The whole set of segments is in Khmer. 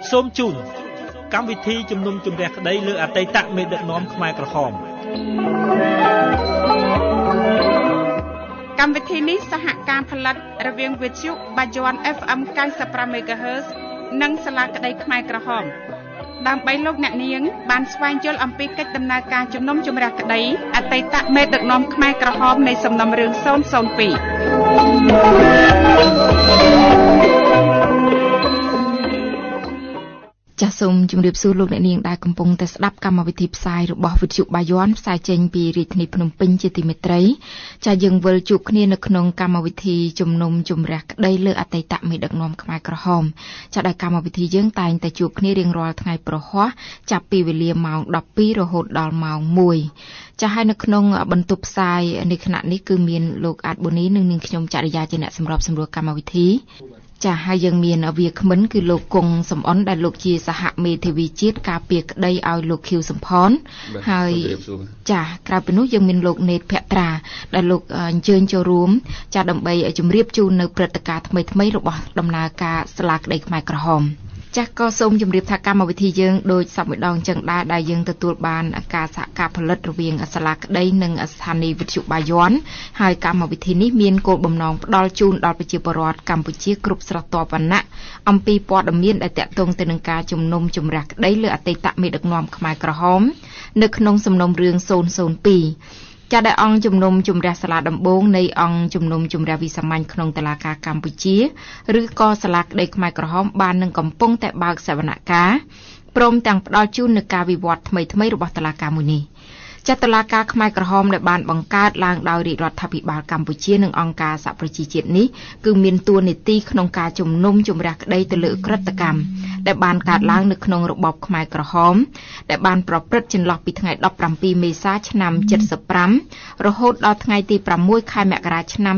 សូមជូនកម្មវិធីជំនុំជម្រះក្តីលើអតីតមេដឹកនាំខ្មែរក្រហមកម្មវិធីនេះសហការផលិតរវាងវិទ្យុបាយ័ន FM 95 MHz និងសាលាក្តីខ្មែរក្រហមដើម្បីលោកអ្នកនាងបានស្វែងយល់អំពីកិច្ចដំណើរការជំនុំជម្រះក្តីអតីតមេដឹកនាំខ្មែរក្រហមនៃសំណុំរឿង002 ចាសសូមជម្រាបសួរលោកអ្នកនាងដែលកំពុងតែស្ដាប់កម្មវិធីផ្សាយរបស់វិទ្យុបាយ័នផ្សាយចេញពីរាជធានីភ្នំពេញជាទីមេត្រីចាសយើងវិលជួបគ្នានៅក្នុងកម្មវិធីជំនុំជម្រះក្តីលើអតីតមេដឹកនាំខ្មែរក្រហមចាសដែលកម្មវិធីយើងតែងតែជួបគ្នារៀងរាល់ថ្ងៃប្រហ័សចាប់ពីវេលាម៉ោង 12 រហូតដល់ម៉ោង 1 ចាសហើយនៅក្នុងបន្ទប់ផ្សាយនៃគណៈនេះគឺមានលោកអាតប៊ូនីនិងនាងខ្ញុំចរិយាជាអ្នកសម្របសម្រួលកម្មវិធីចាហើយយើងមានវាគ្មិនគឺលោកគង់សំអនដែលលោកជាសហមេធាវីជាតិការពារក្តីឲ្យលោកខៀវសំផនហើយចាក្រៅពីនោះយើងមានលោកណេតភក្ត្រាដែលលោកអញ្ជើញចូលរួមចាដើម្បីជម្រាបជូននៅព្រឹត្តិការណ៍ថ្មីៗរបស់ដំណើរការស្លាក្តីខ្មែរក្រហមចាស់ក៏សូមជម្រាបថាកម្មវិធីយើងដូចសប្តាហ៍ម្ដងចឹងដែរដែលយើងទទួលបានការសហការផលិតរវាងសាលាក្តីនិងស្ថានីយ៍វិទ្យុបាយ័នហើយកម្មវិធីនេះមានគោលបំណងផ្ដល់ជូនដល់ប្រជាពលរដ្ឋកម្ពុជាគ្រប់ស្រទាប់វណ្ណៈអំពីព័ត៌មានដែលទាក់ទងទៅនឹងការជំនុំជម្រះក្តីលើអតីតមេដឹកនាំខ្មែរក្រហមនៅក្នុងសំណុំរឿង002ចាដែលអង្គជំនុំជម្រះសាលាដំបងនៃអង្គជំនុំជម្រះវិសាមញ្ញក្នុងតុលាការកម្ពុជាឬក៏សាលាក្តីខ្មែរក្រហមបាននឹងកំពុងតែបើកសវនកម្មព្រមទាំងផ្ដល់ជូននូវការវិវត្តថ្មីៗរបស់តុលាការមួយនេះចាតុលាការខ្មែរក្រហមដែលបានបង្កើតឡើងដោយរាជរដ្ឋាភិបាលកម្ពុជានិងអង្គការសហប្រជាជាតិនេះគឺមានតួនាទីក្នុងការជំនុំជម្រះក្តីទៅលើក្រឹតកម្មដែលបានកើតឡើងនៅក្នុងរបបខ្មែរក្រហមដែលបានប្រព្រឹត្តចន្លោះពីថ្ងៃ17មេសាឆ្នាំ75រហូតដល់ថ្ងៃទី6ខែមករាឆ្នាំ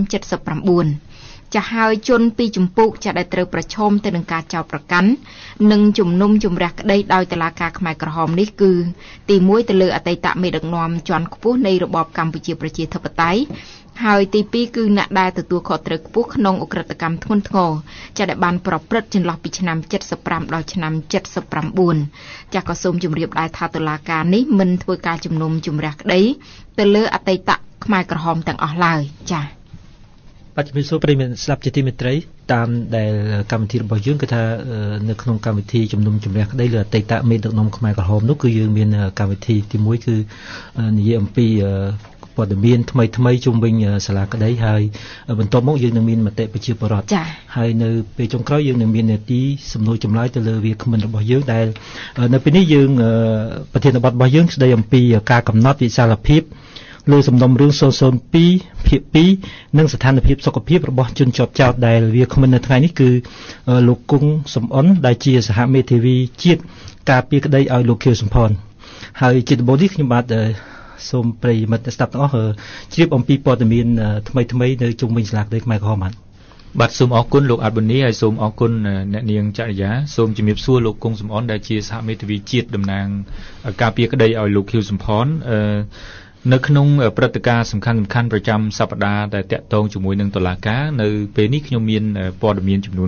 79ចាហើយជនពីចម្ពោះចាដែលត្រូវប្រឈមទៅនឹងការចោទប្រកាន់និងជំនុំជម្រះក្តីដោយតុលាការខ្មែរក្រហមនេះគឺទី1ទៅលើអតីតមេដឹកនាំជាន់ខ្ពស់នៃរបបកម្ពុជាប្រជាធិបតេយ្យហើយទី2គឺអ្នកដែលទទួលខុសត្រូវខ្ពស់ក្នុងអក្រិតកម្មធ្ងន់ធ្ងរចាដែលបានប្រព្រឹត្តចន្លោះពីឆ្នាំ75ដល់ឆ្នាំ79ចាក៏សូមជម្រាបដែរថាតុលាការនេះមិនធ្វើការជំនុំជម្រះក្តីទៅលើអតីតខ្មែរក្រហមទាំងអស់ឡើយចាបច្ចុប្បន្នសូមប្រិយមិត្តស្ដាប់ជាទីមេត្រីតាមដែលកម្មវិធីរបស់យើងគឺថានៅក្នុងកម្មវិធីជំនុំជម្រះក្តីលើអតីតមេដឹកនាំខ្មែរក្រហមនោះគឺយើងមានកម្មវិធីទី1គឺនិយាយអំពីព័ត៌មានថ្មីជុំវិញសាលាក្តីហើយបន្ទាប់មកយើងនឹងមានមតិប្រជាពលរដ្ឋហើយនៅពេលចុងក្រោយយើងនឹងមាននាទីសំណួរចម្លើយទៅលើវាគ្មិនរបស់យើងដែលនៅពេលនេះយើងប្រធានបទរបស់យើងស្ដីអំពីការកំណត់វិសាលភាពលើសំណុំរឿង002ភាគ2និងស្ថានភាពសុខភាពរបស់ជនជាប់ចោទដែលវាគ្មិននៅថ្ងៃនេះគឺលោកគង់សំអនដែលជាសហមេធាវីជាតិការពារក្តីឲ្យលោកខៀវសំផនហើយជាដំបូងនេះខ្ញុំបាទសូមប្រិយមិត្តស្ដាប់ទាំងអស់ជ្រាបអំពីព័ត៌មានថ្មីនៅជុំវិញសាលាក្តីខ្មែរក្រហមបាទសូមអរគុណលោកអាត់ប៊ូនីហើយសូមអរគុណអ្នកនាងចរិយាសូមជំរាបសួរលោកគង់សំអនដែលជាសហមេធាវីជាតិតំណាងការពារក្តីឲ្យលោកខៀវសំផននៅក្នុងព្រឹត្តិការណ៍សំខាន់ៗប្រចាំសប្តាហ៍ដែលតាក់ទងជាមួយនឹងតុលាការនៅពេលនេះខ្ញុំមានព័ត៌មានចំនួន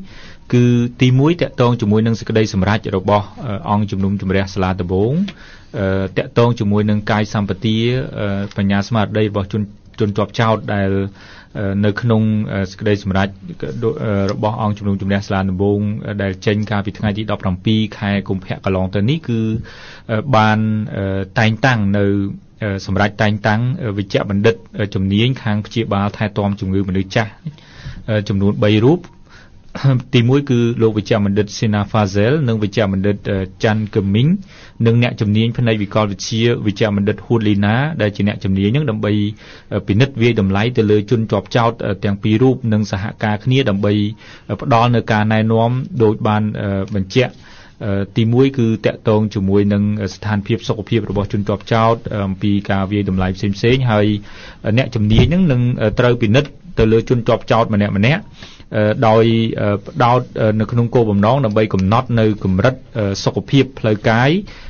2គឺទី1តាក់ទងជាមួយនឹងសេចក្តីសម្រេចរបស់អង្គជំនុំជម្រះសាលាដំបងតាក់ទងជាមួយនឹងកាយសម្បទាបញ្ញាស្មារតីរបស់ជនជាប់ចោទដែលនៅក្នុងសេចក្តីសម្រេចរបស់អង្គជំនុំជម្រះសាលាដំបងដែលចេញកាលពីថ្ងៃទី17ខែកុម្ភៈកន្លងទៅនេះគឺបានតែងតាំងនៅសម្រាប់តែងតាំងវិជ្ជបណ្ឌិតជំនាញខាងព្យាបាលថែទាំជំងឺមនុស្សចាស់ចំនួន3រូបទី1គឺលោកវិជ្ជបណ្ឌិតសេណាហ្វាហ្សែលនិងវិជ្ជបណ្ឌិតច័ន្ទកឹមមីងនិងអ្នកជំនាញផ្នែកវិកលវិទ្យាវិជ្ជបណ្ឌិតហ៊ូលីណាដែលជាអ្នកជំនាញនឹងដើម្បីពិនិត្យវាយតម្លៃទៅលើជនជាប់ចោទទាំងពីររូបនិងសហការគ្នាដើម្បីផ្ដល់នូវការណែនាំដោយបានបញ្ជាក់ទី1គឺតាក់ទងជាមួយនឹងស្ថានភាពសុខភាពរបស់ជនជាប់ចោទអំពីការវាយតម្លៃផ្សេងៗហើយអ្នកជំនាញនឹងត្រូវពិនិត្យទៅលើជនជាប់ចោតម្នាក់ដោយផ្ដោតនៅក្នុងគោលបំណងដើម្បីកំណត់នៅកម្រិតសុខភាពផ្លូវកាយ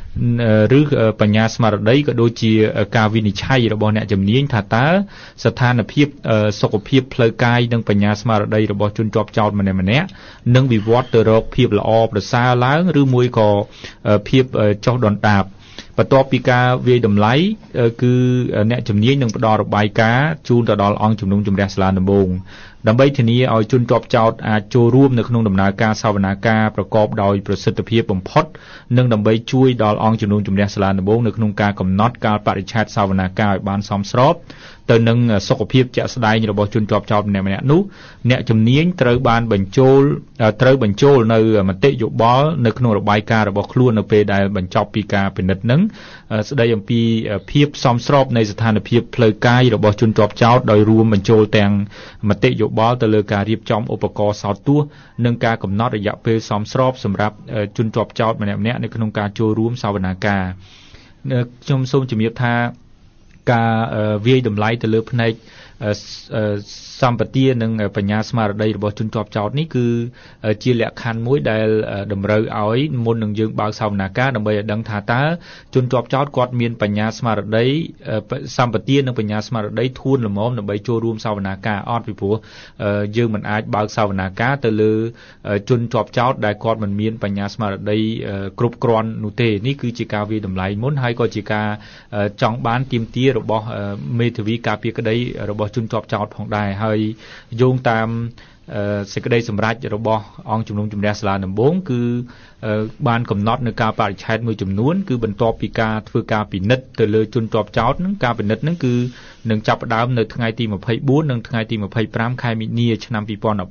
ឬបញ្ញាស្មារតីក៏ដូចជាការវិនិច្ឆ័យរបស់អ្នកជំនាញថាតើស្ថានភាពសុខភាពផ្លូវកាយនិងបញ្ញាស្មារតីរបស់ជនជាប់ចោតម្នាក់ៗនឹងវិវត្តទៅរកភាពល្អប្រសើរឡើងឬមួយក៏ភាពចុះដុនដាបបន្ទាប់ពីការវាយតម្លៃគឺអ្នកជំនាញនឹងផ្ដល់របាយការណ៍ជូនទៅដល់អង្គជំនុំជម្រះសាលាដំបូងដើម្បីធានាឲ្យជនជាប់ចោតអាចចូលរួមនៅក្នុងដំណើរការសវនាការប្រកបដោយប្រសិទ្ធភាពបំផុតនិងដើម្បីជួយដល់អង្គជំនុំជម្រះសាលាដំបូងនៅក្នុងការកំណត់កាលបរិច្ឆេទសវនាការឲ្យបានសមស្របទៅនឹងសុខភាពជាក់ស្ដែងរបស់ជនជាប់ចោតម្នាក់ៗនោះអ្នកជំនាញត្រូវបញ្ចូលនៅមតិយោបល់នៅក្នុងរបាយការណ៍របស់ខ្លួននៅពេលដែលបញ្ចប់ពីការពិនិត្យនឹងស្ដីអំពីភាពសមស្របនៃស្ថានភាពផ្លូវកាយរបស់ជនជាប់ចោតដោយរួមបញ្ចូលទាំងមតិយោបល់ទៅលើការរៀបចំឧបករណ៍សោតទស្សន៍និងការកំណត់រយៈពេលសមស្របសម្រាប់ជនជាប់ចោតម្នាក់ៗនៅក្នុងការចូលរួមសវនាការខ្ញុំសូមជំរាបថាការវាយតម្លៃទៅលើផ្នែកសម្បទានិងបញ្ញាស្មារតីរបស់ជនជាប់ចោតនេះគឺជាលក្ខខណ្ឌមួយដែលតម្រូវឲ្យមុននឹងយើងបើកសវនាការដើម្បីឲ្យដឹងថាតើជនជាប់ចោតគាត់មានបញ្ញាស្មារតីសម្បទានិងបញ្ញាស្មារតីធួនល្មមដើម្បីចូលរួមសវនាការអត់ពីព្រោះយើងមិនអាចបើកសវនាការទៅលើជនជាប់ចោតដែលគាត់មិនមានបញ្ញាស្មារតីគ្រប់គ្រាន់នោះទេនេះគឺជាការវាយតម្លៃមុនហើយក៏ជាការចង់បានទាមទាររបស់មេធាវីការពារក្តីរបស់ជនជាប់ចោតផងដែរហើយយោងតាមសេចក្តីសម្រេចរបស់អង្គជំនុំជម្រះសាលាដំបូងគឺបានកំណត់នៅការបរិច្ឆេទមួយចំនួនគឺបន្ទាប់ពីការធ្វើការពិនិត្យទៅលើជនជាប់ចោតនឹងការពិនិត្យនឹងគឺនឹងចាប់ផ្ដើមនៅថ្ងៃទី24និងថ្ងៃទី25ខែមីនាឆ្នាំ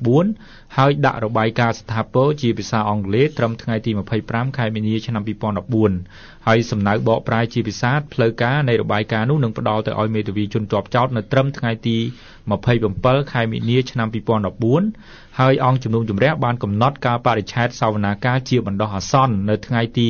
2014ហើយដាក់របាយការណ៍ស្ថាពរជាភាសាអង់គ្លេសត្រឹមថ្ងៃទី25ខែមីនាឆ្នាំ2014ហើយសំណៅបកប្រែជាភាសាផ្លូវការនៃរបាយការណ៍នោះនឹងផ្ដល់ទៅឲ្យមេធាវីជនជាប់ចោតនៅត្រឹមថ្ងៃទី27ខែមីនាឆ្នាំ2014ហើយអង្គជំនុំជម្រះបានកំណត់ការបរិច្ឆេទសវនាការជាបណ្ដោះអាសន្ននៅថ្ងៃទី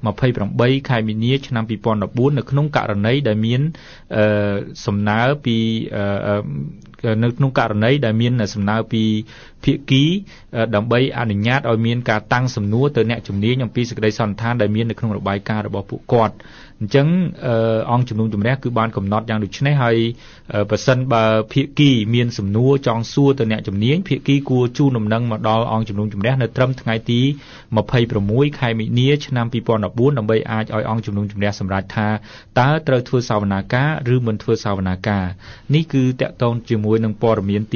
28ខែមីនាឆ្នាំ2014នៅក្នុងករណីដែលមានសំណើពីនៅក្នុងករណីដែលមានសំណើពីភាគីដើម្បីអនុញ្ញាតឲ្យមានការតាំងសំណួរទៅអ្នកជំនាញអំពីសេចក្តីសន្និដ្ឋានដែលមាននៅក្នុងរបាយការណ៍របស់ពួកគាត់អញ្ចឹងអង្គជំនុំជម្រះគឺបានកំណត់យ៉ាងដូចនេះហើយបើសិនបើភាគីមានសំណួរចង់សួរទៅអ្នកជំនាញភាគីគួរជូនដំណឹងមកដល់អង្គជំនុំជម្រះនៅត្រឹមថ្ងៃទី26ខែមីនាឆ្នាំ2014ដើម្បីអាចឲ្យអង្គជំនុំជម្រះសម្រេចថាតើត្រូវធ្វើសវនាការឬមិនធ្វើសវនាការនេះគឺតាក់ទងជាមួយនឹងព័ត៌មានទី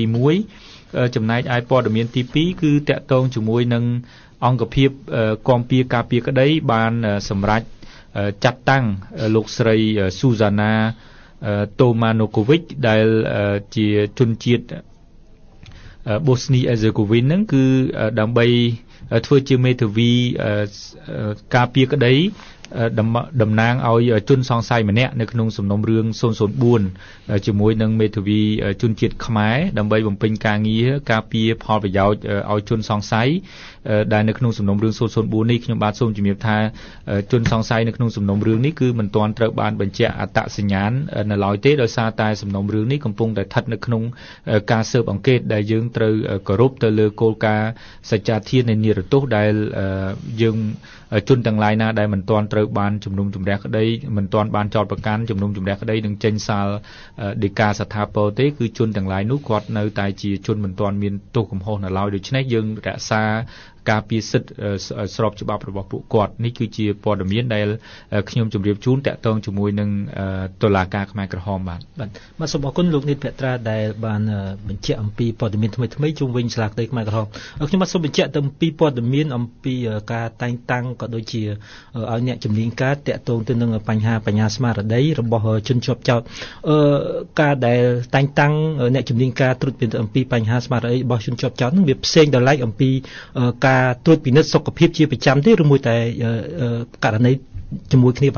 1ចំណែកឯព័ត៌មានទី2គឺតាក់ទងជាមួយនឹងអង្គភាពគាំពារការពារក្តីបានសម្រេចចាត់តាំងលោកស្រីស៊ូហ្សាណាតូម៉ាណូកូវិចដែលជាជនជាតិបូស្នីអេហ្សេកូវីនហ្នឹងគឺដើម្បីធ្វើជាមេធាវីការពារក្តីតំណាងឲ្យជនសង្ស័យម្នាក់នៅក្នុងសំណុំរឿង004ជាមួយនឹងមេធាវីជនជាតិខ្មែរដើម្បីបំពេញការងារការពារផលប្រយោជន៍ឲ្យជនសង្ស័យដែលនៅក្នុងសំណុំរឿង004នេះខ្ញុំបាទសូមជំរាបថាជនសង្ស័យនៅក្នុងសំណុំរឿងនេះគឺមិនទាន់ត្រូវបានបញ្ជាក់អត្តសញ្ញាណនៅឡើយទេដោយសារតែសំណុំរឿងនេះកំពុងតែស្ថិតនៅក្នុងការស៊ើបអង្កេតដែលយើងត្រូវគោរពទៅលើគោលការណ៍សច្ចធាតុនៃនិរទោសដែលយើងជនទាំងឡាយណាដែលមិនទាន់ត្រូវបានជំនុំជម្រះក្តីមិនទាន់បានចោទប្រកាន់ជំនុំជម្រះក្តីនឹងចេញសាលដីកាស្ថាពរទេគឺជនទាំងឡាយនោះគាត់នៅតែជាជនមិនទាន់មានទោសកំហុសនៅឡើយដូច្នេះយើងរក្សាការពារសិទ្ធិស្របច្បាប់របស់ពួកគាត់នេះគឺជាព័ត៌មានដែលខ្ញុំជម្រាបជូនតាក់ទងជាមួយនឹងតុលាការខ្មែរក្រហមបាទសូមអរគុណលោកនិតភក្ត្រាដែលបានបញ្ជាក់អំពីព័ត៌មានថ្មីជុំវិញសាលាក្តីខ្មែរក្រហមខ្ញុំបាទសូមបញ្ជាក់ទៅអំពីព័ត៌មានអំពីការតែងតាំងក៏ដូចជាឲ្យអ្នកជំនាញការតាក់ទងទៅនឹងបញ្ហាបញ្ញាស្មារតីរបស់ជនជាប់ចោទការដែលតែងតាំងអ្នកជំនាញការត្រួតពិនិត្យអំពីបញ្ហាស្មារតីរបស់ជនជាប់ចោទនឹងវាផ្សេងដល់ឡែកអំពីការត្រួតពិនិត្យសុខភាពជាប្រចាំទេឬមួយតែករណីជាមួយគ្នាបាទ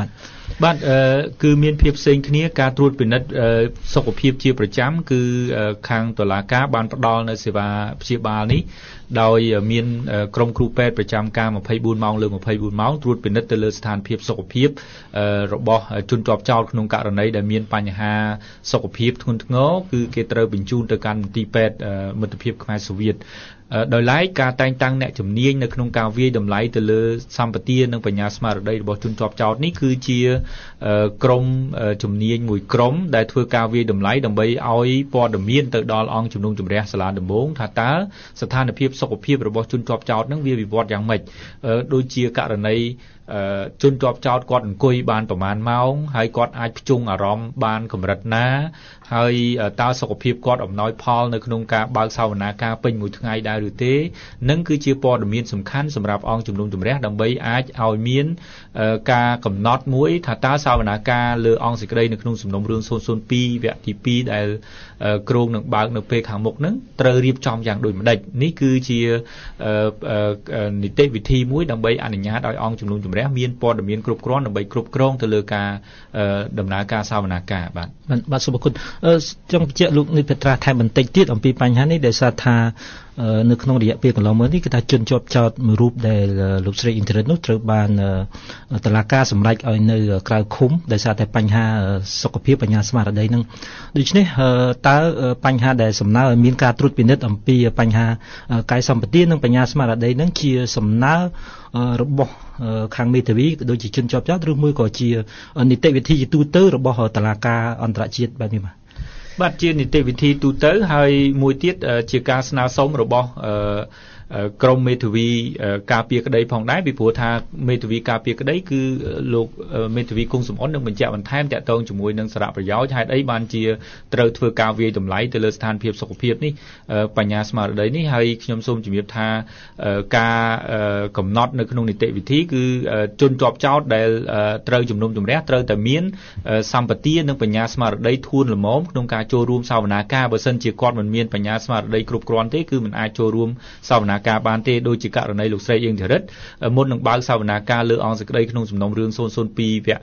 បាទគឺមានភាពផ្សេងគ្នាការត្រួតពិនិត្យសុខភាពជាប្រចាំគឺខាងតុលាការបានផ្ដល់នៅសេវាព្យាបាលនេះដោយមានក្រុមគ្រូពេទ្យប្រចាំការ24ម៉ោងលើ24ម៉ោងត្រួតពិនិត្យទៅលើស្ថានភាពសុខភាពរបស់ជនជាប់ចោតក្នុងករណីដែលមានបញ្ហាសុខភាពធ្ងន់ធ្ងរគឺគេត្រូវបញ្ជូនទៅកាន់មន្ទីរពេទ្យមិត្តភាពខ្មែរសូវៀតដោយឡែកការតែងតាំងអ្នកជំនាញនៅក្នុងការវាយតម្លៃទៅលើសម្បទានិងបញ្ញាស្មារតីរបស់ជនជាប់ចោតនេះគឺជាក្រុមជំនាញមួយក្រុមដែលធ្វើការវាយតម្លៃដើម្បីឲ្យព័ត៌មានទៅដល់អង្គជំនុំជម្រះសាលាដំបងថាតើស្ថានភាពសុខភាពរបស់ជនជាប់ចោតនឹងវាវិវត្តយ៉ាងម៉េចដូចជាករណីជនជាប់ចោតគាត់អង្គុយបានប្រមាណម៉ោងហើយគាត់អាចភ្ជង់អារម្មណ៍បានកម្រិតណាហើយតើសុខភាពគាត់អំណោយផលនៅក្នុងការបើកសវនាការពេញមួយថ្ងៃដែរឬទេនឹងគឺជាព័ត៌មានសំខាន់សម្រាប់អង្គជំនុំជម្រះដើម្បីអាចឲ្យមានការកំណត់មួយថាតើសវនាការលើអង្គសេចក្តីនៅក្នុងសំណុំរឿង002វគ្គទី2ដែលគ្រោងនឹងបើកនៅពេលខាងមុខនឹងត្រូវរៀបចំយ៉ាងដូចម្ដេចនេះគឺជានីតិវិធីមួយដើម្បីអនុញ្ញាតឲ្យអង្គជំនុំជម្រះមានព័ត៌មានគ្រប់គ្រាន់ដើម្បីគ្រប់គ្រងទៅលើការដំណើរការសវនាការបាទសូមអរគុណចង់បញ្ជាក់លោកនិតត្រាថែមបន្តិចទៀតអំពីបញ្ហានេះដែលសារថានៅក្នុងរយៈពេលកន្លងមកនេះគឺថាជនជាប់ចោតមួយរូបដែលលោកស្រីអ៊ីនធឺណិតនោះត្រូវបានតុលាការសម្រេចឲ្យនៅក្រៅឃុំដោយសារតែបញ្ហាសុខភាពបញ្ញាស្មារតីនឹងដូច្នេះតើបញ្ហាដែលសំណើឲ្យមានការត្រួតពិនិត្យអំពីបញ្ហាកាយសម្បទានិងបញ្ញាស្មារតីនឹងជាសំណើរបស់ខាងមេធាវីដូចជាជនជាប់ចោតឬមួយក៏ជានីតិវិធីជាទូទៅរបស់តុលាការអន្តរជាតិបែបនេះបាទជានីតិវិធីទូទៅហើយមួយទៀតជាការស្នើសុំរបស់ក្រមមេធាវីការពារក្តីផងដែរពីព្រោះថាមេធាវីការពារក្តីគឺលោកមេធាវីគង់សំអននឹងបញ្ជាក់បន្ថែមតាក់ទងជាមួយនឹងសារៈប្រយោជន៍ហេតុអីបានជាត្រូវធ្វើការវាយតម្លៃទៅលើស្ថានភាពសុខភាពនេះបញ្ញាស្មារតីនេះហើយខ្ញុំសូមជម្រាបថាការកំណត់នៅក្នុងនីតិវិធីគឺជនជាប់ចោតដែលត្រូវជំនុំជម្រះត្រូវតែមានសម្បទានិងបញ្ញាស្មារតីធួនល្មមក្នុងការចូលរួមសវនាការបើសិនជាគាត់មិនមានបញ្ញាស្មារតីគ្រប់គ្រាន់ទេគឺមិនអាចចូលរួមសវនាការបានទេដូចជាករណីលោកស្រីអៀងធីរិតមុននឹងបើកសវនាការលើអង្គសេចក្តីក្នុងសំណុំរឿង002វគ្គ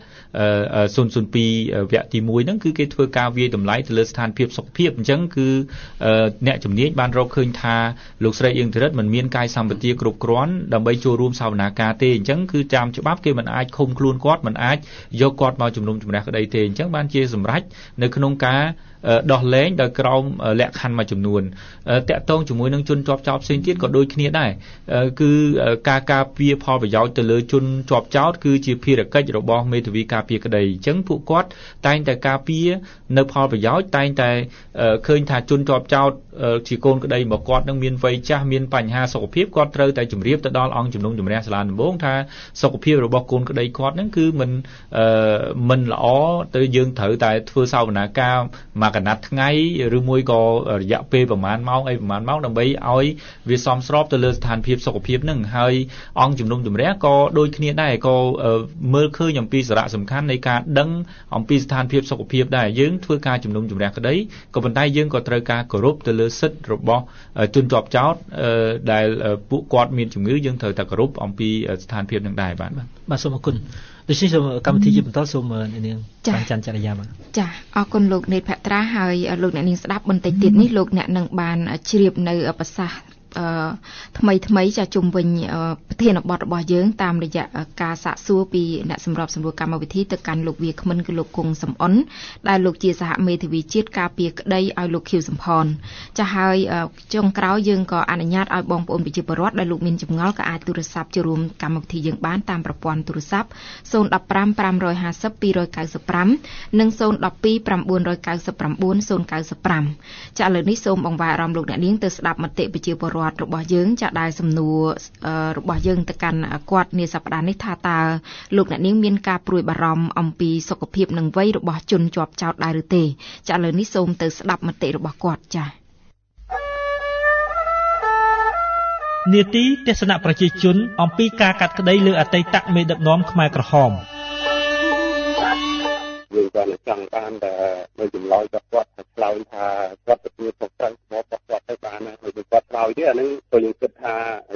ទី1ហ្នឹងគឺគេធ្វើការវាយតម្លៃទៅលើស្ថានភាពសុខភាពអញ្ចឹងគឺអ្នកជំនាញបានរកឃើញថាលោកស្រីអៀងធីរិតមិនមានកាយសម្បទាគ្រប់គ្រាន់ដើម្បីចូលរួមសវនាការទេអញ្ចឹងគឺតាមច្បាប់គេមិនអាចឃុំខ្លួនគាត់មិនអាចយកគាត់មកជំនុំជម្រះក្តីទេអញ្ចឹងបានជាសម្រេចនៅក្នុងការដោះលែងដោយក្រោមលក្ខខណ្ឌមួយចំនួនតាក់ទងជាមួយនឹងជនជាប់ចោតផ្សេងទៀតក៏ដូចគ្នាដែរគឺការការពារផលប្រយោជន៍ទៅលើជនជាប់ចោតគឺជាភារកិច្ចរបស់មេធាវីការពារក្តីអញ្ចឹងពួកគាត់តែងតែការពារនៅផលប្រយោជន៍តែងតែឃើញថាជនជាប់ចោតជាកូនក្តីរបស់គាត់នឹងមានវ័យចាស់មានបញ្ហាសុខភាពគាត់ត្រូវតែជម្រាបទៅដល់អង្គជំនុំជម្រះសាលាដំបងថាសុខភាពរបស់កូនក្តីគាត់នឹងគឺមិនល្អទៅយើងត្រូវតែធ្វើសវនាការមកកណាត់ថ្ងៃឬមួយក៏រយៈពេលប្រហែលម៉ោងដើម្បីឲ្យវាសមស្របទៅលើស្ថានភាពសុខភាពនឹងហើយអង្គជំនុំជម្រះក៏ដូចគ្នាដែរក៏មើលឃើញអំពីសារៈសំខាន់នៃការដឹងអំពីស្ថានភាពសុខភាពដែរយើងធ្វើការជំនុំជម្រះក្តីក៏ប៉ុន្តែយើងក៏ត្រូវការគោរពទៅលើសិទ្ធិរបស់ជនជាប់ចោតដែលពួកគាត់មានជំងឺយើងត្រូវតែគោរពអំពីស្ថានភាពនឹងដែរបាទសូមអរគុណដូច្នេះកម្មវិធីជាបន្តសូមនាងបានច័ន្ទចរិយាបាទចាអរគុណលោកនេតភក្ត្រាហើយលោកអ្នកនាងស្ដាប់បន្តិចទៀតនេះលោកអ្នកនឹងបានជ្រាបនៅប្រសាសន៍ថ្មីចាជុំវិញប្រធានបទរបស់យើងតាមរយៈការសាកសួរពីអ្នកសម្របសម្រួលកម្មវិធីទៅកាន់លោកវាគ្មិនគឺលោកគង់សំអនដែលលោកជាសហមេធាវីជាតិការពារក្តីឲ្យលោកខៀវសំផនចាហើយចុងក្រោយយើងក៏អនុញ្ញាតឲ្យបងប្អូនប្រជាពលរដ្ឋដែលលោកមានចម្ងល់ក៏អាចទូរស័ព្ទចូលរួមកម្មវិធីយើងបានតាមប្រព័ន្ធទូរស័ព្ទ015 550 295និង012 999 095ចាឥឡូវនេះសូមអង្វរអារម្មណ៍លោកអ្នកនាងទៅស្ដាប់មតិប្រជាពលរដ្ឋរបស់យើងចាក់ដែលសំណួររបស់យើងទៅកាន់គាត់នាសប្តាហ៍នេះថាតើលោកអ្នកនាងមានការព្រួយបារម្ភអំពីសុខភាពនិងវ័យរបស់ជនជាប់ចោតដែរឬទេចាឥឡូវនេះសូមទៅស្ដាប់មតិរបស់គាត់ចានាទីទស្សនៈប្រជាជនអំពីការកាត់ក្តីលើអតីតមេដឹកនាំខ្មែរក្រហមយើងក៏ចង់បានតែនៅចម្លើយទៅគាត់ឆ្លើយថាគាត់ទទួលខុសត្រូវរបស់គាត់ទៅបានហើយគាត់ឆ្លើយទៀតអាហ្នឹងក៏យើងគិតថាយើងគិត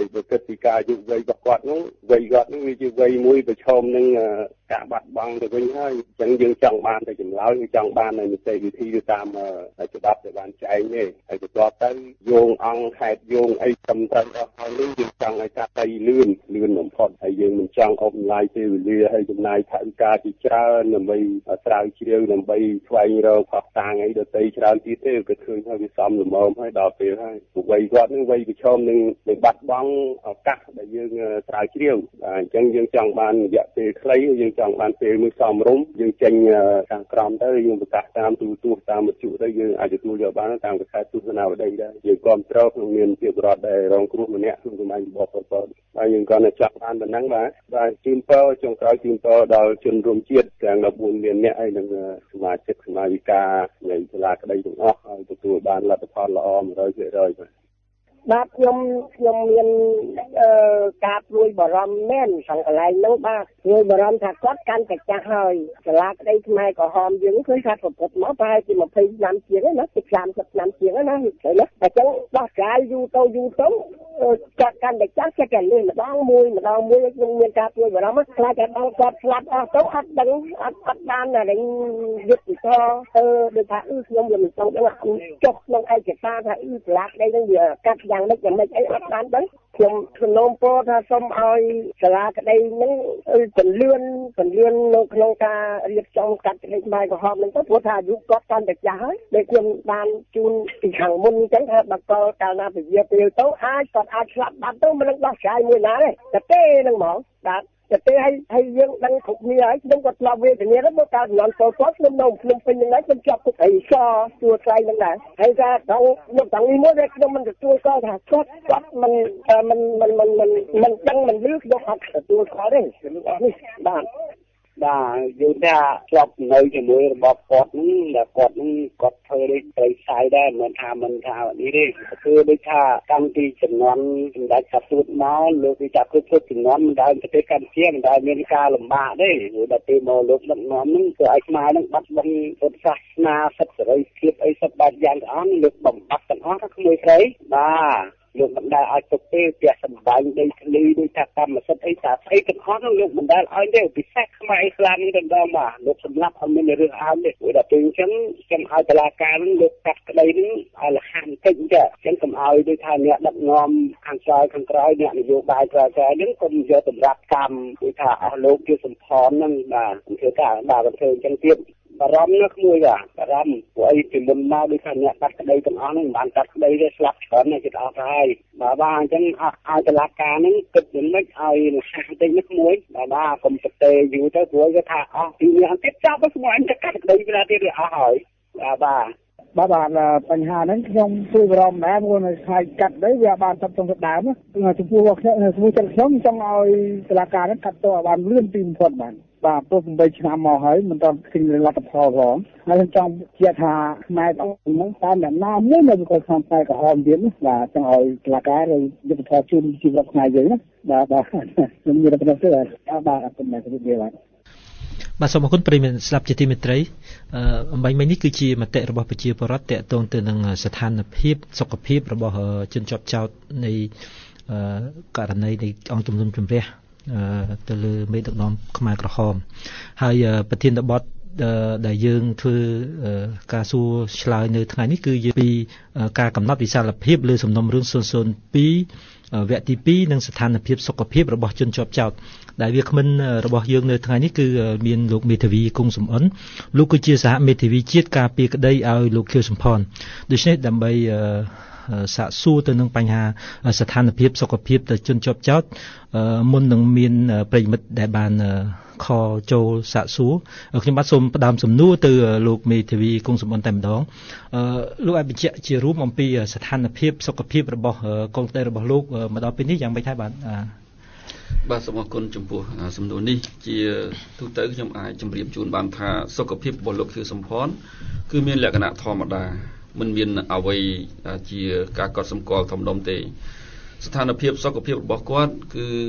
ពីការយុវវ័យរបស់គាត់នោះវ័យគាត់នោះវាជាវ័យមួយប្រឈមនឹងការបាត់បង់ទៅវិញហើយអញ្ចឹងយើងចង់បានតែចម្លើយគឺចង់បាននៅនីតិវិធីទៅតាមច្បាប់ដែលបានចែងនេះហើយបន្ទាប់ទៅយោងអង្គខេត្តយោងអីត្រឹមត្រូវអស់ហើយនេះយើងចង់ឲ្យការដីលឿនបំផុតហើយយើងមិនចង់អបឡាយពេលវេលាហើយចំណាយថវិកាជាច្រើនដើម្បីស្រាវជ្រាវដើម្បីស្វែងរកផុសតាងអីដទៃច្រើនទៀតទេក៏ឃើញហើយវាសមល្មមហើយដល់ពេលហើយវ័យគាត់នឹងវ័យប្រឈមនឹងបាត់បង់ឱកាសដែលយើងស្រាវជ្រាវអញ្ចឹងយើងចង់បានរយៈពេលខ្លីយើងចង់បានពេលមួយសមរម្យយើងចេញខាងក្រមទៅយើងប្រកាសតាមទូរទស្សន៍តាមវិទ្យុទៅយើងអាចទទួលយកបានតាមខ្សែទស្សនាវដ្តីដែរយើងគ្រប់គ្រងក្នុងមានភាពរដ្ឋដែលរងគ្រោះម្នាក់ក្នុងសម័យរបស់ប៉ុលពតហើយយើងក៏ចាប់បានប៉ុណ្ណឹងបាទជូនពរចុងក្រោយជូនពរដល់ជនរួមជាតិទាំង14លាននាក់ហើយនិងសមាជិកសមាជិកានៃសាលាក្តីទាំងអស់ឲ្យទទួលបានលទ្ធផលល្អ 100% បាទខ្ញុំមានការព្រួយបារម្ភមែនខាងកន្លែងនោះបាទព្រួយបារម្ភថាគាត់កាន់តែចាស់ហើយសាលាក្តីខ្មែរក្រហមយើងឃើញថាប្រព្រឹត្តមកប្រហែលជា20ឆ្នាំជាងណា30ឆ្នាំជាងណាឃើញណាអញ្ចឹងដោះស្រាយយូរទៅគាត់កាន់តែចាស់ចេះតែលេងម្ដងមួយខ្ញុំមានការព្រួយបារម្ភខ្លាចតែដល់គាត់ស្លាប់អស់ទៅអត់ដឹងអត់បានតែយុទ្ធសាស្ត្រដូចថាខ្ញុំវាមិនចង់ដឹងចុះក្នុងឯកសារថាសាលាក្តីនឹងវាកាត់យ៉ាងម៉េចអីអត់បានដឹងខ្ញុំសំណូមពរថាសូមឲ្យសាលាក្តីនឹងពន្លឿននៅក្នុងការរៀបចំកាត់ក្តីខ្មែរក្រហមនឹងទៅព្រោះថាអាយុគាត់កាន់តែចាស់ហើយដែលខ្ញុំបានជូនពីខាងមុនអញ្ចឹងថាបកលកាលណាពជាពេលទៅគាត់អាចស្លាប់បាត់ទៅមិននឹងដោះស្រាយមួយណាទេតែហ្នឹងហ្មងបាទតែពេលឲ្យយើងដឹងគ្រប់គ្នាហើយខ្ញុំក៏ធ្លាប់វេទនាដែរមកកាលចំនួនចូលគាត់ខ្ញុំនៅភ្នំពេញហ្នឹងដែរខ្ញុំជាប់គុកអីសជួថ្លៃហ្នឹងដែរហើយថាដល់នេះមួយដែលខ្ញុំមិនទទួលស្គាល់ថាគាត់មិនដឹងមិនលឺខ្ញុំអត់ទទួលស្គាល់ទេនេះបាទយើងថាជាប់នៅជាមួយរបបគាត់ហ្នឹងដែលគាត់ធ្វើដូចត្រីខ្សែដែរមិនថានេះទេគឺដូចថាកម្មវិធីចំនួនសម្ដេចកាត់ទូតមកលោកវិចារគ្រប់ចំនួនមិនដែលប្រទេសកម្ពុជាមិនដែលមានការលំបាកទេព្រោះដល់ពេលមកលោកដឹកនាំហ្នឹងគឺឲ្យខ្មែរហ្នឹងបាត់បង់ពុទ្ធសាសនាសិទ្ធិសេរីភាពអីសិទ្ធិបែបយ៉ាងទាំងអស់លោកបំបត្តិទាំងអស់ថាក្មួយស្រីបាទលោកមិនដែលឲ្យទុកទេផ្ទះសម្បែងដីធ្លីដូចថាកម្មសិទ្ធិអីថាស្អីទាំងអស់នោះលោកមិនដែលឲ្យទេពិសេសខ្មែរអ៊ីស្លាមនេះដល់មកលោកសម្លាប់អត់មានរឿងអើងទេព្រោះដល់ពេលអញ្ចឹងខ្ញុំឲ្យតុលាការនឹងលោកកាត់ក្តីនឹងឲ្យលះហាន់តិចអញ្ចឹងកុំឲ្យដូចថាអ្នកដឹកនាំខាងក្រោយអ្នកនយោបាយក្រោយហ្នឹងកុំយកតម្រាប់កម្មដូចថាអស់លោកជាសម្ផនហ្នឹងបាទធ្វើការបាទធ្វើអញ្ចឹងទៀតបារម្ភណាស់មួយបារម្ភព្រោះអីពីមុនមកដូចថាអ្នកកាត់ក្តីទាំងអស់ហ្នឹងមិនបានកាត់ក្តីទេស្លាប់ច្រើនណាស់គេអស់ហើយបាទអញ្ចឹងឲ្យតុលាការហ្នឹងគិតយ៉ាងម៉េចឲ្យលះហាន់តិចណាស់មួយបាទកុំទៅទេយូរទៅព្រោះគេថាអស់ពីនេះទៀតចាប់ទៅស្មួយអញទៅកាត់ក្តីវាទៀតអស់ហើយបាទបញ្ហាហ្នឹងខ្ញុំព្រួយបារម្ភដែរព្រោះនៅខែកាត់đấyវាបានចាប់trongទឹកដើមចំពោះចិត្តខ្ញុំចង់ឲ្យតុលាការហ្នឹងកាត់ទៅឲ្យបានលឿនទីបំផុតបាទព្រោះ8ឆ្នាំមកហើយមិនទាន់ឃើញលទ្ធផលផងហើយខ្ញុំចង់ជឿថាខ្មែរហ្នឹងតាមអ្នកណាមួយនៅក្នុងខាងផ្នែកក្រហមទៀតបាទចង់ឲ្យតុលាការឬយុទ្ធសាស្ត្រជូនជីវិតខ្មែរយើងណាបាទខ្ញុំមានតែប៉ុណ្្នេះទេបាទអរគុណដែរជំរាបលាបាទសូមអរគុណប្រិយមិត្តស្ដាប់ជាទីមេត្រីអំបញ្ញមិញនេះគឺជាមតិរបស់ប្រជាពលរដ្ឋតាក់ទងទៅនឹងស្ថានភាពសុខភាពរបស់ជនជាប់ចោទនៃករណីនៃអង្គជំនុំជម្រះទៅលើមេដឹកនាំខ្មែរក្រហមហើយប្រធានបទដែលយើងធ្វើការសួរឆ្លើយនៅថ្ងៃនេះគឺពីការកំណត់វិសាលភាពលើសំណុំរឿង002វគ្គទី2និងស្ថានភាពសុខភាពរបស់ជនជាប់ចោទដែលវាគ្មិនរបស់យើងនៅថ្ងៃនេះគឺមានលោកមេធាវីគង់សំអនលោកគឺជាសហមេធាវីជាតិការពារក្តីឲ្យលោកខៀវសំផនដូច្នេះដើម្បីសាកសួរទៅនឹងបញ្ហាស្ថានភាពសុខភាពទៅជនជាប់ចោទមុននឹងមានប្រិយមិត្តដែលបានខលចូលសាកសួរខ្ញុំបាទសូមផ្ដើមសំណួរទៅលោកមេធាវីគង់សំអនតែម្ដងលោកអាចបញ្ជាក់ជារួមអំពីស្ថានភាពសុខភាពរបស់កូនក្តីរបស់លោកមកដល់ពេលនេះយ៉ាងម៉េចហើយបាទសូមអរគុណចំពោះសំណួរនេះជាទូទៅខ្ញុំអាចជម្រាបជូនបានថាសុខភាពរបស់លោកខៀវសំផនគឺមានលក្ខណៈធម្មតាមិនមានអ្វីជាការកត់សម្គាល់ធំដុំទេស្ថានភាពសុខភាពរបស់គាត់គឺ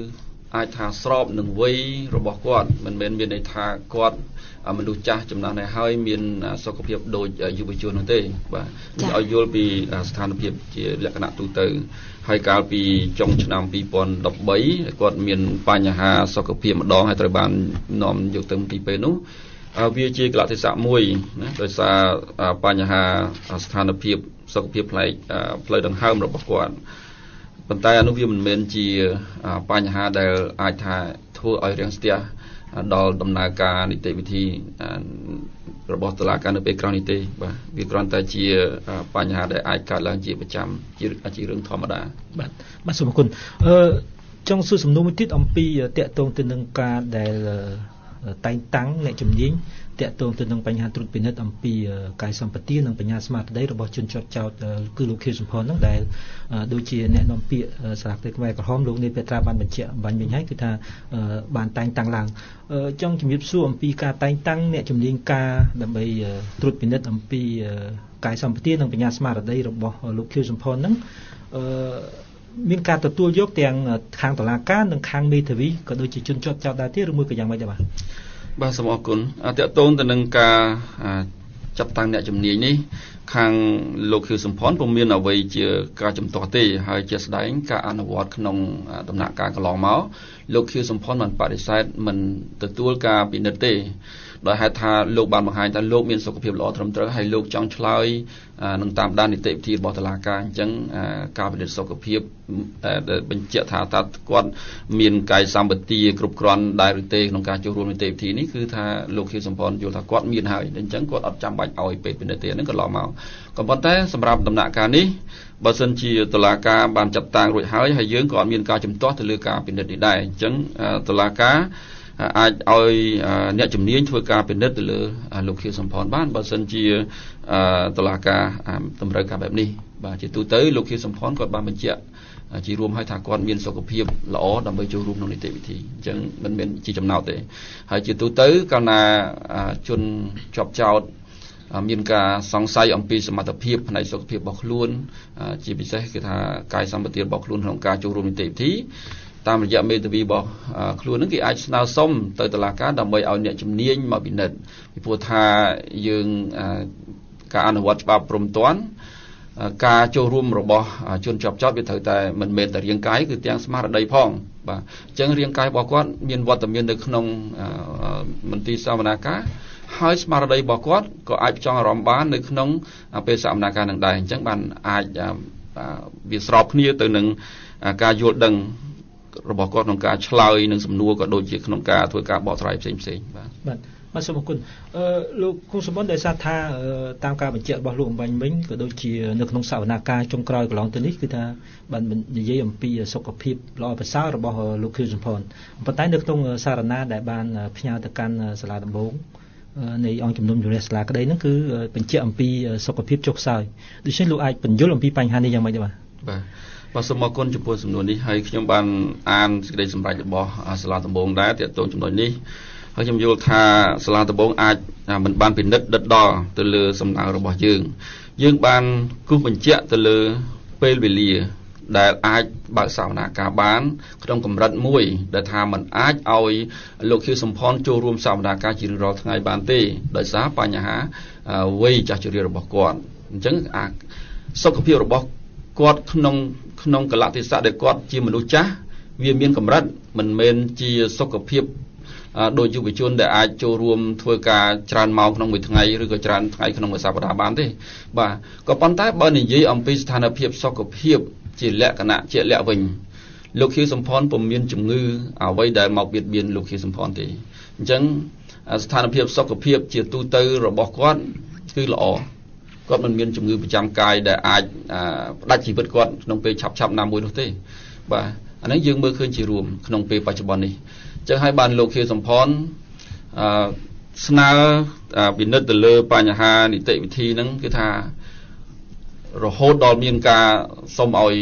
អាចថាស្របនឹងវ័យរបស់គាត់មិនមែនមានន័យថាគាត់មនុស្សចាស់ចំណាស់នេះហើយមានសុខភាពដូចយុវជននោះទេបាទឲ្យយល់ពីស្ថានភាពជាលក្ខណៈទូទៅហើយកាលពីចុងឆ្នាំ2013គាត់មានបញ្ហាសុខភាពម្ដងហើយត្រូវបាននាំយកទៅពីពេលនោះវាជាកលៈទេសៈមួយណាដោយសារបញ្ហាស្ថានភាពសុខភាពផ្លូវដង្ហើមរបស់គាត់ប៉ុន្តែនោះវាមិនមែនជាបញ្ហាដែលអាចថាធ្វើឲ្យរាំងស្ទះដល់ដំណើរការនីតិវិធីរបស់តុលាការនៅពេលក្រោយនេះទេបាទវាគ្រាន់តែជាបញ្ហាដែលអាចកើតឡើងជាប្រចាំជារឿងធម្មតាបាទសូមអរគុណចង់សួរសំណួរមួយទៀតអំពីតាក់ទងទៅនឹងការដែលតែងតាំងអ្នកជំនាញតាក់ទងទៅនឹងបញ្ហាត្រួតពិនិត្យអំពីកាយសម្បទានិងបញ្ញាស្មារតីរបស់ជនជាប់ចោទគឺលោកខៀវសំផនហ្នឹងដែលដូចជាអ្នកនាំពាក្យសាលាផ្ទៃខ្មែរក្រហមលោកនេះពេត្រាបានបញ្ជាក់បាញ់មិញហើយគឺថាបានតែងតាំងឡើងចង់ជំរាបសួរអំពីការតែងតាំងអ្នកជំនាញការដើម្បីត្រួតពិនិត្យអំពីកាយសម្បទានិងបញ្ញាស្មារតីរបស់លោកខៀវសំផនហ្នឹងមានការទទួលយកទាំងខាងតុលាការនិងខាងមេធាវីក៏ដូចជាជនជាប់ចោទដែរទេឬមួយក៏យ៉ាងម៉េចដែរបាទសូមអរគុណតកតងទៅនឹងការចាត់តាំងអ្នកជំនាញនេះខាងលោកខៀវសំផនពុំមានអ្វីជាការជំទាស់ទេហើយជាស្ដែងការអនុវត្តក្នុងដំណាក់កាលកន្លងមកលោកខៀវសំផនបានបដិសេធមិនទទួលការពិនិត្យទេដោយហេតុថាលោកបានបង្ហាញថាលោកមានសុខភាពល្អត្រឹមត្រូវហើយលោកចង់ឆ្លើយនឹងតាមដាននីតិវិធីរបស់តុលាការអញ្ចឹងការពិនិត្យសុខភាពដែលបញ្ជាក់ថាតើគាត់មានកាយសម្បទាគ្រប់គ្រាន់ដែរឬទេក្នុងការចូលរួមនីតិវិធីនេះគឺថាលោកខៀវសំផនយល់ថាគាត់មានហើយអញ្ចឹងគាត់អត់ចាំបាច់ឲ្យពេទ្យពិនិត្យទេហ្នឹងក៏ឡងមកក៏ប៉ុន្តែសម្រាប់ដំណាក់កាលនេះបើសិនជាតុលាការបានចាត់តាំងរួចហើយយើងក៏អត់មានការជំទាស់ទៅលើការពិនិត្យនេះដែរអញ្ចឹងតុលាការអាចឲ្យអ្នកជំនាញធ្វើការពិនិត្យទៅលើលោកខៀវសំផនបានបើសិនជាតុលាការតម្រូវការបែបនេះបាទជាទូទៅលោកខៀវសំផនគាត់បានបញ្ជាក់ជារួមឲ្យថាគាត់មានសុខភាពល្អដើម្បីចូលរួមក្នុងនីតិវិធីអញ្ចឹងមិនមែនជាចំណោទទេហើយជាទូទៅកាលណាជនជាប់ចោទមានការសង្ស័យអំពីសមត្ថភាពផ្នែកសុខភាពរបស់ខ្លួនជាពិសេសគឺថាកាយសម្បទារបស់ខ្លួនក្នុងការចូលរួមនីតិវិធីតាមរយៈមេធាវីរបស់ខ្លួននឹងគេអាចស្នើសុំទៅតុលាការដើម្បីឲ្យអ្នកជំនាញមកពិនិត្យពីព្រោះថាយើងការអនុវត្តច្បាប់ព្រមទាន់ការចូលរួមរបស់ជនជាប់ចោទវាត្រូវតែមិនមែនតែរាងកាយគឺទាំងស្មារតីផងបាទអញ្ចឹងរាងកាយរបស់គាត់មានវត្តមាននៅក្នុងមន្ទីរសវនាការហើយស្មារតីរបស់គាត់ក៏អាចផ្ចង់អារម្មណ៍បាននៅក្នុងពេលសវនាការនឹងដែរអញ្ចឹងបានអាចវាស្របគ្នាទៅនឹងការយល់ដឹងរបស់គាត់ក្នុងការឆ្លើយនឹងសំណួរក៏ដូចជាក្នុងការធ្វើការបកស្រាយផ្សេងបាទសូមអរគុណលោកគង់សម្បត្តិដែលថាតាមការបញ្ជាក់របស់លោកអំបញ្ញមិញក៏ដូចជានៅក្នុងសវនាការចុងក្រោយកន្លងទៅនេះគឺថាបាននិយាយអំពីសុខភាពល្អប្រសើររបស់លោកខៀវសំផនប៉ុន្តែនៅក្នុងសារណាដែលបានផ្ញើទៅកាន់សាលាដំបងនៃអង្គជំនុំជម្រះសាលាក្តីហ្នឹងគឺបញ្ជាក់អំពីសុខភាពចុះខ្សោយដូច្នេះលោកអាចបញ្យល់អំពីបញ្ហានេះយ៉ាងម៉េចទេបាទសូមអរគុណចំពោះសំណួរនេះហើយខ្ញុំបានអានសេចក្តីសម្រេចរបស់សាលាដំបងដែរទាក់ទងចំណុចនេះហើយខ្ញុំយល់ថាសាលាដំបងអាចមិនបានពិនិត្យដិតដល់ទៅលើសំណើរបស់យើងបានគូសបញ្ជាក់ទៅលើពេលវេលាដែលអាចបើកសវនាការបានក្នុងកម្រិតមួយដែលថាมันអាចឲ្យលោកខៀវសំផនចូលរួមសវនាការជារៀងរាល់ថ្ងៃបានទេដោយសារបញ្ហាវ័យចាស់ជរារបស់គាត់អញ្ចឹងសុខភាពរបស់គាត់ក្នុងកលៈទេសៈដែលគាត់ជាមនុស្សចាស់វាមានកម្រិតមិនមែនជាសុខភាពដោយយុវជនដែលអាចចូលរួមធ្វើការច្រើនម៉ោងក្នុងមួយថ្ងៃឬក៏ច្រើនថ្ងៃក្នុងមួយសប្តាហ៍បានទេបាទក៏ប៉ុន្តែបើនិយាយអំពីស្ថានភាពសុខភាពជាលក្ខណៈជាក់លាក់វិញលោកខៀវសំផនពុំមានជំងឺអ្វីដែលមកបៀតបៀនលោកខៀវសំផនទេអញ្ចឹងស្ថានភាពសុខភាពជាទូទៅរបស់គាត់គឺល្អគាត់មិនមានជំងឺប្រចាំកាយដែលអាចផ្ដាច់ជីវិតគាត់ក្នុងពេលឆាប់ណាមួយនោះទេបាទអានេះយើងមើលឃើញជារួមក្នុងពេលបច្ចុប្បន្ននេះអញ្ចឹងហើយបានលោកខៀវសំផនស្នើពិនិត្យទៅលើបញ្ហានីតិវិធីហ្នឹងគឺថារហូតដល់មានការសុំឲ្យ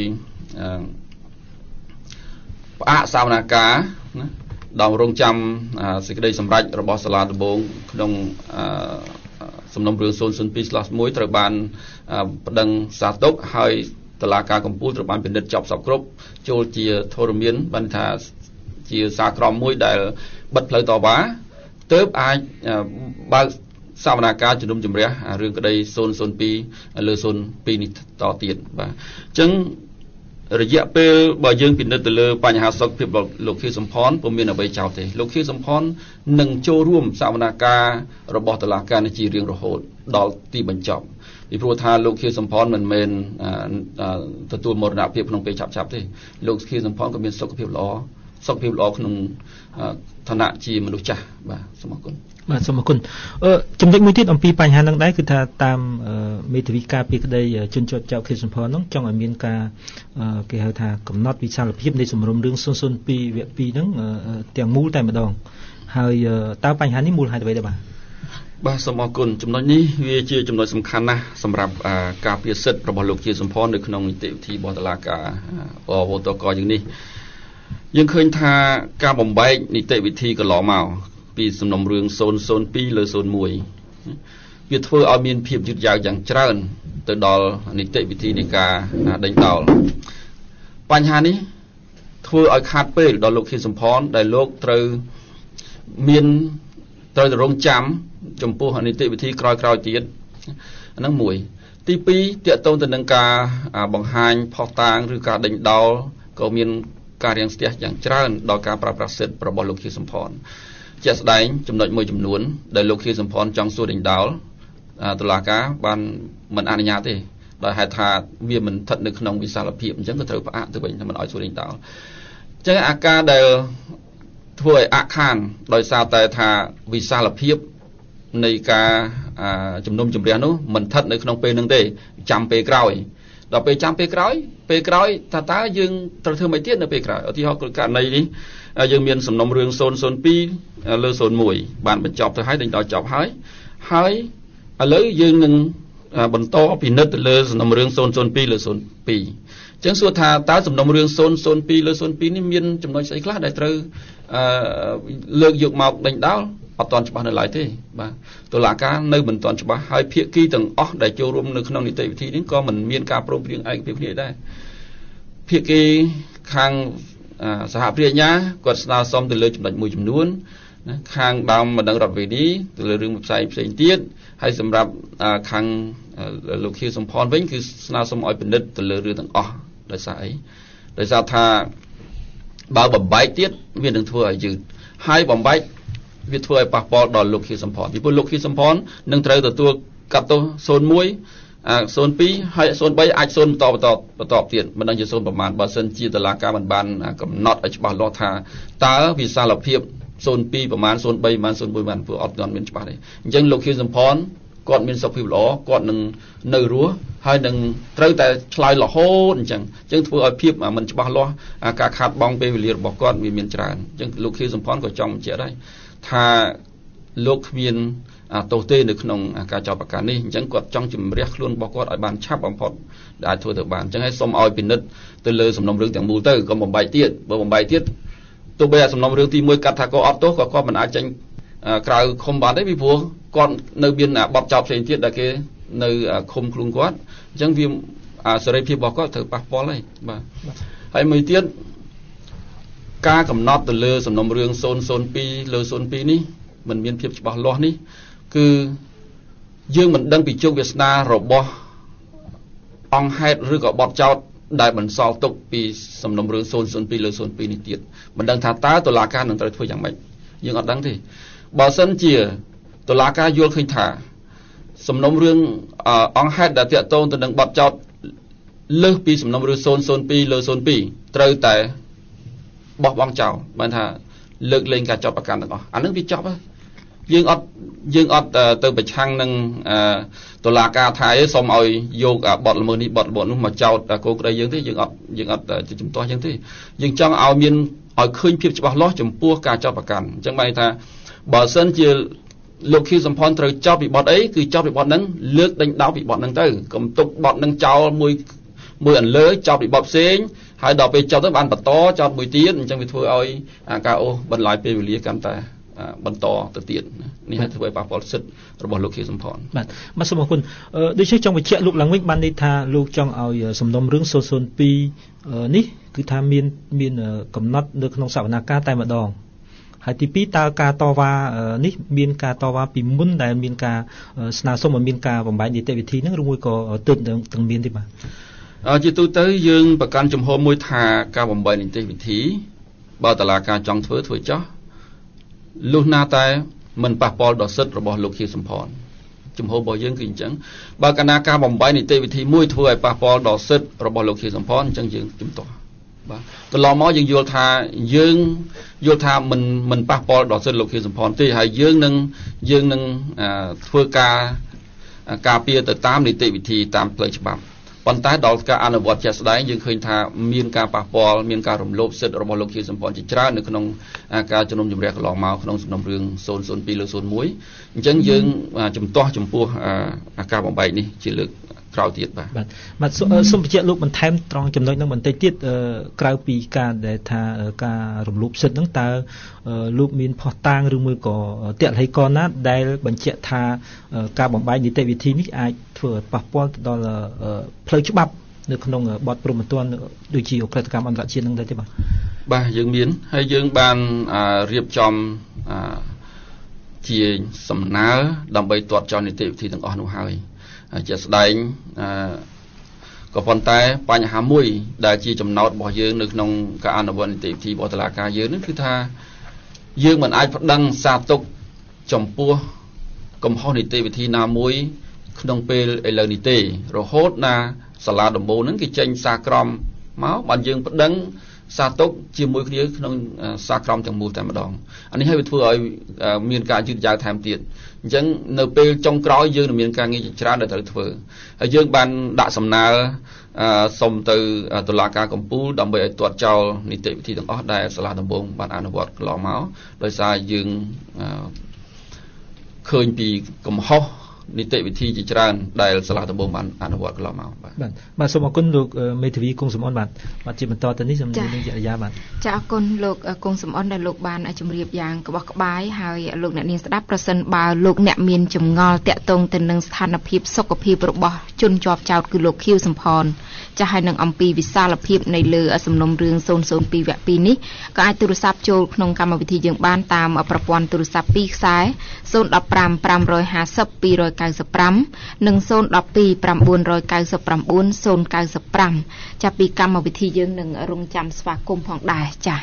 ផ្អាកសវនាការណាដល់រងចាំសេចក្តីសម្រេចរបស់សាលាដំបងក្នុងសំណុំរឿង 002/1 ត្រូវបានប្តឹងសាទុកហើយតុលាការកំពូលត្រូវបានពិនិត្យចប់សពគ្រប់ចូលជាធរមានបានថាជាសារក្រមមួយដែលបិទផ្លូវតវ៉ាទើបអាចបើកសវនាការជំនុំជម្រះរឿងក្តី002លើ02នេះតទៀតបាទអញ្ចឹងរយៈពេលបើយើងពិនិត្យទៅលើបញ្ហាសុខភាពលោកខៀវសំផនពុំមានអ្វីចោលទេលោកខៀវសំផននឹងចូលរួមសវនាការរបស់តុលាការនេះជារៀងរហូតដល់ទីបញ្ចប់ពីព្រោះថាលោកខៀវសំផនមិនមែនទទួលមរណភាពក្នុងពេលឆាប់ទេលោកខៀវសំផនក៏មានសុខភាពល្អក្នុងឋានៈជាមនុស្សចាស់បាទសូមអរគុណបាទសូមអរគុណចំណុចមួយទៀតអំពីបញ្ហានឹងដែរគឺថាតាមមេធាវីការពីក្តីជនជាប់ចោទខៀវសំផននោះចង់ឲ្យមានការគេហៅថាកំណត់វិសាលភាពនៃសំរុំរឿង002វគ្គ2ហ្នឹងទាំងមូលតែម្ដងហើយតើបញ្ហានេះមូលហេតុអ្វីដែរបាទសូមអរគុណចំណុចនេះវាជាចំណុចសំខាន់ណាស់សម្រាប់ការពារសិទ្ធិរបស់លោកខៀវសំផននៅក្នុងនីតិវិធីរបស់តុលាការវតកយើងនេះយើងឃើញថាការបំបែកនីតិវិធីកន្លងមកពីសំណុំរឿង002លើ01វាធ្វើឲ្យមានភាពយឺតយ៉ាវយ៉ាងច្រើនទៅដល់នីតិវិធីនៃការដេញដោលបញ្ហានេះធ្វើឲ្យខាតពេលដល់លោកខៀវសំផនដែលលោកត្រូវរងចាំចំពោះនីតិវិធីក្រោយៗទៀតហ្នឹងមួយទី2ទាក់ទងទៅនឹងការបង្ហាញផុសតាងឬការដេញដោលក៏មានការរាំងស្ទះយ៉ាងច្រើនដល់ការប្រើប្រាស់សិទ្ធិរបស់លោកខៀវសំផនជាក់ស្ដែងចំណុចមួយចំនួនដែលលោកខៀវសំផនចង់សួរដេញដោលតុលាការបានមិនអនុញ្ញាតទេដោយហេតុថាវាមិនស្ថិតនៅក្នុងវិសាលភាពអញ្ចឹងក៏ត្រូវផ្អាកទៅវិញមិនឲ្យសួរដេញដោលអញ្ចឹងអាការដែលធ្វើឲ្យអាក់ខានដោយសារតែថាវិសាលភាពនៃការជំនុំជម្រះនោះមិនស្ថិតនៅក្នុងពេលហ្នឹងទេចាំពេលក្រោយដល់ពេលចាំពេលក្រោយតើយើងត្រូវធ្វើម៉េចទៀតនៅពេលក្រោយឧទាហរណ៍ករណីនេះយើងមានសំណុំរឿង002លើ01បានបញ្ចប់ទៅហើយដេញដោលចប់ហើយឥឡូវយើងនឹងបន្តពិនិត្យទៅលើសំណុំរឿង002លើ02អញ្ចឹងសួរថាតើសំណុំរឿង002លើ02នេះមានចំណុចស្អីខ្លះដែលត្រូវលើកយកមកដេញដោលអត់ទាន់ច្បាស់នៅឡើយទេបាទតុលាការនៅមិនទាន់ច្បាស់ហើយភាគីទាំងអស់ដែលចូលរួមនៅក្នុងនីតិវិធីនេះក៏មិនមានការព្រមព្រៀងឯកភាពគ្នាដែរភាគីខាងសហព្រាញ្ញាគាត់ស្នើសុំទៅលើចំណុចមួយចំនួនណាខាងដើមបណ្ដឹងរដ្ឋវិន័យទៅលើរឿងផ្សេងទៀតហើយសម្រាប់ខាងលោកខៀវសំផនវិញគឺស្នើសុំឲ្យពិនិត្យទៅលើរឿងទាំងអស់ដោយសារអីដោយសារថាបើបំបែកទៀតវានឹងធ្វើឲ្យយឺតហើយបំបែកវាធ្វើឲ្យប៉ះពាល់ដល់លោកខៀវសំផនពីព្រោះលោកខៀវសំផននឹងត្រូវទទួលកាត់ទោស01 02ហើយ03អាចបន្តទៀតមិនដឹងជា0ប្រមាណបើសិនជាតុលាការមិនបានកំណត់ឲ្យច្បាស់លាស់ថាតើវិសាលភាព02ប្រមាណ03ប្រមាណ01ប្រមាណព្រោះអត់ទាន់មានច្បាស់ទេអញ្ចឹងលោកខៀវសំផនគាត់មានសុខភាពល្អគាត់នឹងនៅរស់ហើយនឹងត្រូវតែឆ្លើយរហូតអញ្ចឹងធ្វើឲ្យភាពមិនច្បាស់លាស់ការខាតបង់ពេលវេលារបស់គាត់វាមានច្រើនអញ្ចឹងលោកខៀវសំផនក៏ចង់បញ្ជាក់ដែរថាលោកគ្មានទោសទេនៅក្នុងការចោទប្រកាន់នេះអញ្ចឹងគាត់ចង់ជំរះខ្លួនរបស់គាត់ឲ្យបានឆាប់បំផុតដែលអាចធ្វើទៅបានអញ្ចឹងហើយសូមឲ្យពិនិត្យទៅលើសំណុំរឿងទាំងមូលទៅកុំបំបែកទៀតបើបំបែកទៀតទោះបីសំណុំរឿងទី1កាត់ថាគាត់អត់ទោសក៏គាត់មិនអាចចេញក្រៅឃុំបានទេពីព្រោះគាត់នៅមានបទចោទផ្សេងទៀតដែលគេនៅឃុំខ្លួនគាត់អញ្ចឹងវាសេរីភាពរបស់គាត់ត្រូវប៉ះពាល់ហើយបាទហើយមួយទៀតការកំណត់ទៅលើសំណុំរឿង002លើ02នេះមិនមានភាពច្បាស់លាស់នេះគឺយើងមិនដឹងពីជោគវាសនារបស់អង្គហេតុឬក៏បទចោទដែលបន្សល់ទុកពីសំណុំរឿង002លើ02នេះទៀតមិនដឹងថាតើតុលាការនឹងត្រូវធ្វើយ៉ាងម៉េចយើងអត់ដឹងទេបើសិនជាតុលាការយល់ឃើញថាសំណុំរឿងអង្គហេតុដែលតាក់ទងទៅនឹងបទចោទលើសពីសំណុំរឿង002លើ02ត្រូវតែបោះបង់ចោលបានថាលើកលែងការចោទប្រកាន់ទាំងអស់អានឹងវាចប់ហើយយើងអត់ទៅប្រឆាំងនឹងតុលាការថាសូមឲ្យយកបទល្មើសនេះបទល្មើសនោះមកចោទកូនក្តីយើងទេយើងអត់ជំទាស់យើងទេយើងចង់ឲ្យមានឲ្យឃើញភាពច្បាស់លាស់ចំពោះការចោទប្រកាន់អញ្ចឹងបានថាបើសិនជាលោកខៀវសំផនត្រូវចោទពីបទអីគឺចោទពីបទហ្នឹងលើកដេញដោលពីបទហ្នឹងទៅកុំទុកបទហ្នឹងចោលមួយអន្លើចោទពីបទផ្សេងហើយដល់ពេលចោទទៅបានបន្តចោទមួយទៀតអញ្ចឹងវាធ្វើឲ្យការអូសបន្លាយពេលវេលាកាន់តែបន្តទៅទៀតនេះហើយធ្វើឲ្យប៉ះពាល់សិទ្ធិរបស់លោកខៀវសំផនបាទសូមអរគុណដូចជាចង់បញ្ជាក់លោកឡើងវិញបានន័យថាលោកចង់ឲ្យសំណុំរឿង002នេះគឺថាមានកំណត់នៅក្នុងសវនាការតែម្ដងហើយទី2តើការតវ៉ានេះមានការតវ៉ាពីមុនដែលមានការស្នើសុំឲ្យមានការបំបែកនីតិវិធីហ្នឹងឬមួយក៏ទើបទាំងមានទេបាទជាទូទៅយើងប្រកាន់ជំហរមួយថាការបំបែកនីតិវិធីបើតុលាការចង់ធ្វើចោះលុះណាតែមិនប៉ះពាល់ដល់សិទ្ធិរបស់លោកខៀវសំផនជំហររបស់យើងគឺអញ្ចឹងបើកាលណាការបំបែកនីតិវិធីមួយធ្វើឲ្យប៉ះពាល់ដល់សិទ្ធិរបស់លោកខៀវសំផនអញ្ចឹងយើងជំទាស់បាទកន្លងមកយើងយល់ថាមិនប៉ះពាល់ដល់សិទ្ធិលោកខៀវសំផនទេហើយយើងនឹងធ្វើការពារទៅតាមនីតិវិធីតាមផ្លូវច្បាប់ប៉ុន្តែដល់ការអនុវត្តជាក់ស្ដែងយើងឃើញថាមានការប៉ះពាល់មានការរំលោភសិទ្ធិរបស់លោកខៀវសំផនជាច្រើននៅក្នុងការជំនុំជម្រះកន្លងមកក្នុងសំណុំរឿង002លើ01អញ្ចឹងយើងជំទាស់ចំពោះការបំបែកនេះជាលើកក្រោយទៀតបាទសូមបញ្ជាក់លោកបន្ថែមត្រង់ចំណុចហ្នឹងបន្តិចទៀតក្រៅពីការដែលថាការរំលោភសិទ្ធិហ្នឹងតើលោកមានផុសតាងឬមួយក៏តេឡៃកណាដែលបញ្ជាក់ថាការបំបែកនីតិវិធីនេះអាចធ្វើឲ្យប៉ះពាល់ទៅដល់ផ្លូវច្បាប់នៅក្នុងបទព្រហ្មទណ្ឌដូចជាអក្រិតកម្មអន្តរជាតិហ្នឹងដែរទេបាទយើងមានហើយយើងបានរៀបចំជាសំណើដើម្បីទាត់ចោលនីតិវិធីទាំងអស់នោះហើយជាស្ដែងក៏ប៉ុន្តែបញ្ហាមួយដែលជាចំណោទរបស់យើងនៅក្នុងការអនុវត្តនីតិវិធីរបស់តុលាការយើងនោះគឺថាយើងមិនអាចប្តឹងសារទុកចំពោះកំហុសនីតិវិធីណាមួយក្នុងពេលឥឡូវនេះទេរហូតណាសាលាដំបូងហ្នឹងគេចេញសារក្រមមកបានយើងប្តឹងសារទុកជាមួយគ្នាក្នុងសារក្រមទាំងមូលតែម្ដងអានេះហើយវាធ្វើឲ្យមានការយឺតយ៉ាវថែមទៀតអញ្ចឹងនៅពេលចុងក្រោយយើងនឹងមានការងារជាច្រើនដែលត្រូវធ្វើហើយយើងបានដាក់សំណើសុំទៅតុលាការកំពូលដើម្បីឲ្យទាត់ចោលនីតិវិធីទាំងអស់ដែលសាលាដំបងបានអនុវត្តកន្លងមកដោយសារយើងឃើញពីកំហុសនីតិវិធីជាច្រើនដែលសាលាដំបងបានអនុវត្តកន្លងមកបាទសូមអរគុណលោកមេធាវីគង់សំអនបាទជាបន្តទៅនេះសូមនិយាយចរិយាបាទចាអរគុណលោកគង់សំអនដែលលោកបានជម្រាបយ៉ាងក្បោះក្បាយហើយលោកអ្នកនាងស្ដាប់ប្រសិនបើលោកអ្នកមានចម្ងល់តាក់ទងទៅនឹងស្ថានភាពសុខភាពរបស់ជនជាប់ចោទគឺលោកខៀវសំផនចាស់ហើយនឹងអំពីវិសាលភាពនៃលើសំណុំរឿង002វគ្គ2នេះក៏អាចទូរស័ព្ទចូលក្នុងកម្មវិធីយើងបានតាមប្រព័ន្ធទូរស័ព្ទ2ខ្សែ015 550 295និង012 999 095ចាប់ពីកម្មវិធីយើងនឹងរងចាំស្វាគមន៍ផងដែរចា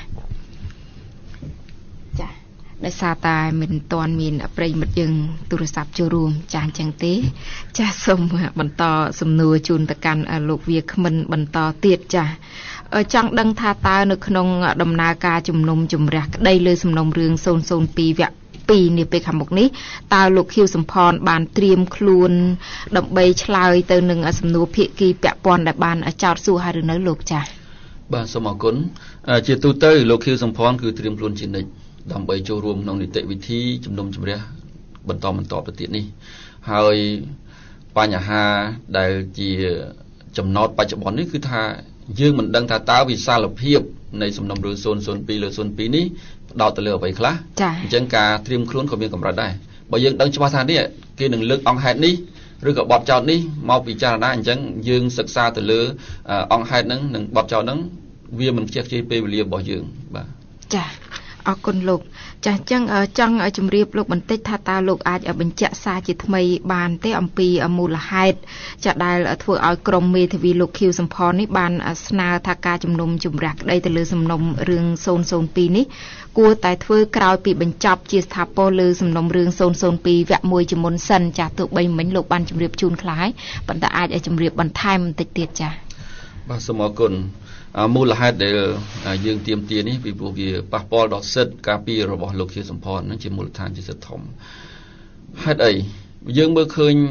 ដោយសារតែមិនទាន់មានប្រិយមិត្តយើងទូរស័ព្ទចូលរួមចាអញ្ចឹងទេចាសូមបន្តសំណួរជូនទៅកាន់លោកវាគ្មិនបន្តទៀតចាចង់ដឹងថាតើនៅក្នុងដំណើរការជំនុំជម្រះក្តីលើសំណុំរឿង002វគ្គ2នាពេលខាងមុខនេះតើលោកខៀវសំផនបានត្រៀមខ្លួនដើម្បីឆ្លើយទៅនឹងសំណួរភាគីពាក់ព័ន្ធដែលបានចោទសួរហើយឬនៅលោកចាបាទសូមអរគុណជាទូទៅលោកខៀវសំផនគឺត្រៀមខ្លួនជានិច្ចដើម្បីចូលរួមក្នុងនីតិវិធីជំនុំជម្រះបន្តទៅទៀតនេះហើយបញ្ហាដែលជាចំណោទបច្ចុប្បន្ននេះគឺថាយើងមិនដឹងថាតើវិសាលភាពនៃសំណុំរឿង002លើ02នេះផ្ដោតទៅលើអ្វីខ្លះអញ្ចឹងការត្រៀមខ្លួនក៏មានកម្រិតដែរបើយើងដឹងច្បាស់ថានេះគេនឹងលើកអង្គហេតុនេះឬក៏បទចោទនេះមកពិចារណាអញ្ចឹងយើងសិក្សាទៅលើអង្គហេតុហ្នឹងនិងបទចោទហ្នឹងវាមិនខ្ជិះខ្ជាយពេលវេលារបស់យើងបាទចាអរគុណលោកចាអញ្ចឹងចង់ជម្រាបលោកបន្តិចថាតើលោកអាចបញ្ជាក់សារជាថ្មីបានទេអំពីមូលហេតុចាដែលធ្វើឲ្យក្រុមមេធាវីលោកខៀវសំផននេះបានស្នើថាការជំនុំជម្រះក្តីទៅលើសំណុំរឿង002នេះគួរតែធ្វើក្រោយពីបញ្ចប់ជាស្ថាពរលើសំណុំរឿង002វគ្គ1ជាមុនសិនចាទោះបីមិញលោកបានជម្រាបជូនខ្លះហើយប៉ុន្តែអាចជម្រាបបន្ថែមបន្តិចទៀតចាបាទសូមអរគុណមូលហេតុដែលយើងទាមទារនេះពីព្រោះវាប៉ះពាល់ដល់សិទ្ធិការពាររបស់លោកខៀវសំផនហ្នឹងជាមូលដ្ឋានជាសិទ្ធិធំហេតុអីយើងមើលឃើញ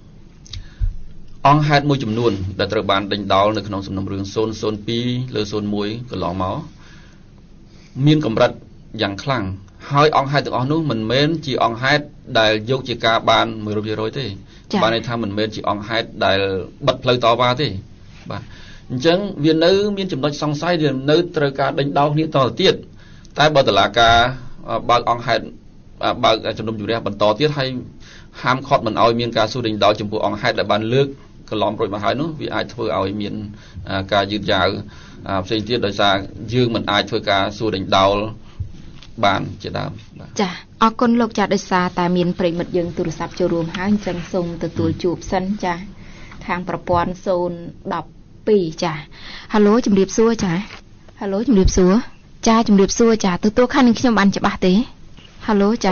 អង្គហេតុមួយចំនួនដែលត្រូវបានដេញដោលនៅក្នុងសំណុំរឿង002លើ01កន្លងមកមានកម្រិតយ៉ាងខ្លាំងហើយអង្គហេតុទាំងអស់នោះមិនមែនជាអង្គហេតុដែលយកជាការបាន 100% ទេបានន័យថាមិនមែនជាអង្គហេតុដែលបិទផ្លូវតវ៉ាទេបាទអញ្ចឹងវានៅមានចំណុចសង្ស័យដែលនៅត្រូវការដេញដោលគ្នាតទៅទៀតតែបើតុលាការបើកអង្គហេតុបើកជំនុំជម្រះបន្តទៀតហើយហាមឃាត់មិនឲ្យមានការសួរដេញដោលចំពោះអង្គហេតុដែលបានលើកកន្លងរួចមកហើយនោះវាអាចធ្វើឲ្យមានការយឺតយ៉ាវផ្សេងទៀតដោយសារយើងមិនអាចធ្វើការសួរដេញដោលបានជាដើមចាអរគុណលោកចាដោយសារតែមានប្រិមិត្តយើងទូរស័ព្ទចូលរួមហើយអញ្ចឹងសូមទទួលជួបសិនចាខាងប្រព័ន្ធ012ចាហៅឡូជំរាបសួរចាហៅឡូជំរាបសួរចាជំរាបសួរចាទទួលខាងនឹងខ្ញុំបានច្បាស់ទេហៅឡូចា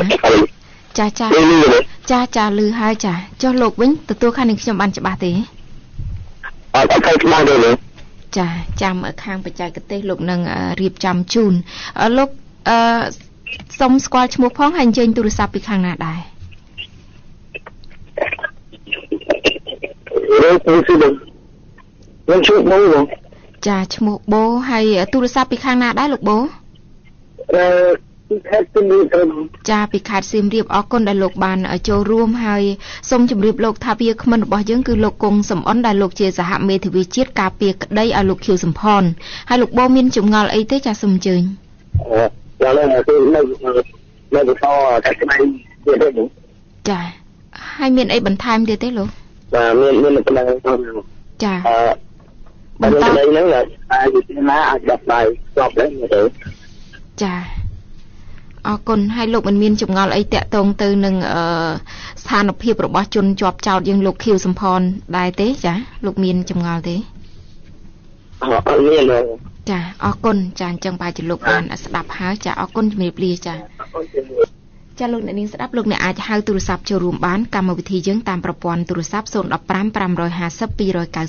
ចាលឺហើយចាចុះលោកវិញទទួលខាងនឹងខ្ញុំបានច្បាស់ទេអត់ឃើញច្បាស់ទេលោកចាចាំខាងបច្ចេកទេសលោកនឹងរៀបចំជូនលោកសុំស្គាល់ឈ្មោះផងហើយអញ្ជើញទូរស័ព្ទពីខាងណាដែរលោកឈ្មោះបូចាឈ្មោះបូហើយទូរស័ព្ទពីខាងណាដែរលោកបូពីខេត្តសៀមរាបចាពីខេត្តសៀមរាបអរគុណដែលលោកបានចូលរួមហើយសូមជម្រាបលោកថាវាគ្មិនរបស់យើងគឺលោកគង់សំអនដែលលោកជាសហមេធាវីជាតិការពារក្តីឲ្យលោកខៀវសំផនហើយលោកបូមានចម្ងល់អីទេចាសូមអញ្ជើញចាឡើយគឺនៅបន្តតែក្តីទៀតទេចាហើយមានអីបន្ថែមទៀតទេលោកបាទមានប៉ុណ្ណឹងចាបន្តក្តីហ្នឹងអាចវិធានណាអាចដាក់ដៃស្របដែរមើលទៅចាអរគុណហើយលោកមិនមានចម្ងល់អីតាក់ទងទៅនឹងស្ថានភាពរបស់ជនជាប់ចោទយើងលោកខៀវសំផនដែរទេចាលោកមានចម្ងល់ទេអត់មានចាអរគុណចាអញ្ចឹងបែរជាលោកបានស្ដាប់ហើយចាអរគុណជំរាបលាចាចាលោកអ្នកនាងស្ដាប់លោកអ្នកអាចហៅទូរស័ព្ទចូលរួមបានកម្មវិធីយើងតាមប្រព័ន្ធទូរស័ព្ទ015 550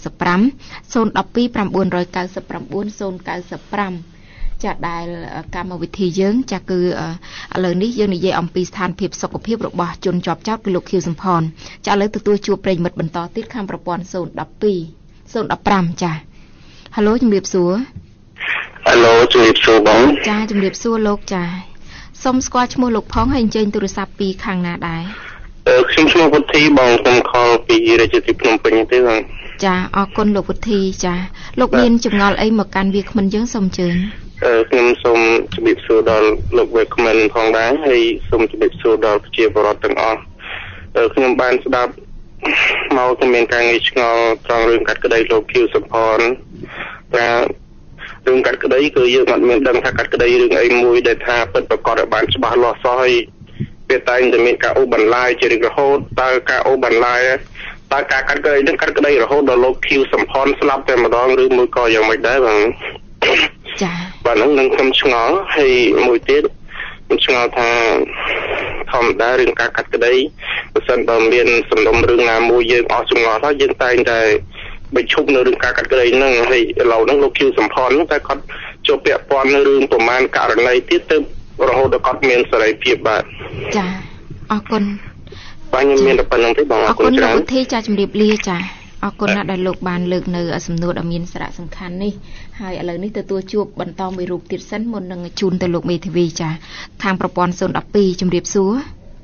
295 012 999 095ចាដែលកម្មវិធីយើងចាគឺឥឡូវនេះយើងនិយាយអំពីស្ថានភាពសុខភាពរបស់ជនជាប់ចោទគឺលោកខៀវសំផនចាឥឡូវទទួលជួបប្រិយមិត្តបន្តទៀតខាងប្រព័ន្ធ015ចាហៅឡូជំរាបសួរហៅឡូជំរាបសួរបងចាជំរាបសួរលោកចាសូមស្គាល់ឈ្មោះលោកផងហើយអញ្ជើញទូរស័ព្ទពីខាងណាដែរខ្ញុំឈ្មោះវុធីបងខ្ញុំខលពីរាជធានីភ្នំពេញទេបងចាអរគុណលោកវុធីចាលោកមានចម្ងល់អីមកកាន់វាគ្មិនយើងសូមអញ្ជើញខ្ញុំសូមជម្រាបសួរដល់លោកវាគ្មិនផងដែរហើយសូមជម្រាបសួរដល់ប្រជាពលរដ្ឋទាំងអស់ខ្ញុំបានស្ដាប់មកក៏មានការងាយឆ្ងល់ត្រង់រឿងកាត់ក្តីលោកខៀវសំផនតែរឿងកាត់ក្តីគឺយើងអត់មានដឹងថាកាត់ក្តីរឿងអីមួយដែលថាពិតប្រាកដឲ្យបានច្បាស់លាស់សោះហើយវាតែងតែមានការអូសបន្លាយជារៀងរហូតតើការអូសបន្លាយតើការកាត់ក្តីនឹងកាត់ក្តីរហូតដល់លោកខៀវសំផនស្លាប់តែម្ដងឬមួយក៏យ៉ាងម៉េចដែរបងចាបាទនឹងខ្ញុំឆ្ងល់ហើយមួយទៀតខ្ញុំឆ្ងល់ថាធម្មតារឿងការកាត់ក្តីបើសិនបើមានសំណុំរឿងណាមួយយើងអស់ឆ្ងល់ហើយយើងតែងតែបញ្ឈប់នៅរឿងការកាត់ក្តីហ្នឹងហើយឥឡូវហ្នឹងលោកខៀវសំផនតែគាត់ជាប់ពាក់ព័ន្ធនៅរឿងប្រមាណករណីទៀតទៅរហូតដល់គាត់មានសេរីភាពបាទចាអរគុណបាទខ្ញុំមានតែប៉ុណ្្នឹងទេបងអរគុណលោកវិធីចាជំរាបលាចាអរគុណណាស់ដែលលោកបានលើកនៅសំណួរដ៏មានសារៈសំខាន់នេះហើយឥឡូវនេះទទួលជួបបន្តមួយរូបទៀតសិនមុននឹងជូនទៅលោកមេធាវីចាខាងប្រព័ន្ធ012ជំរាបសួរ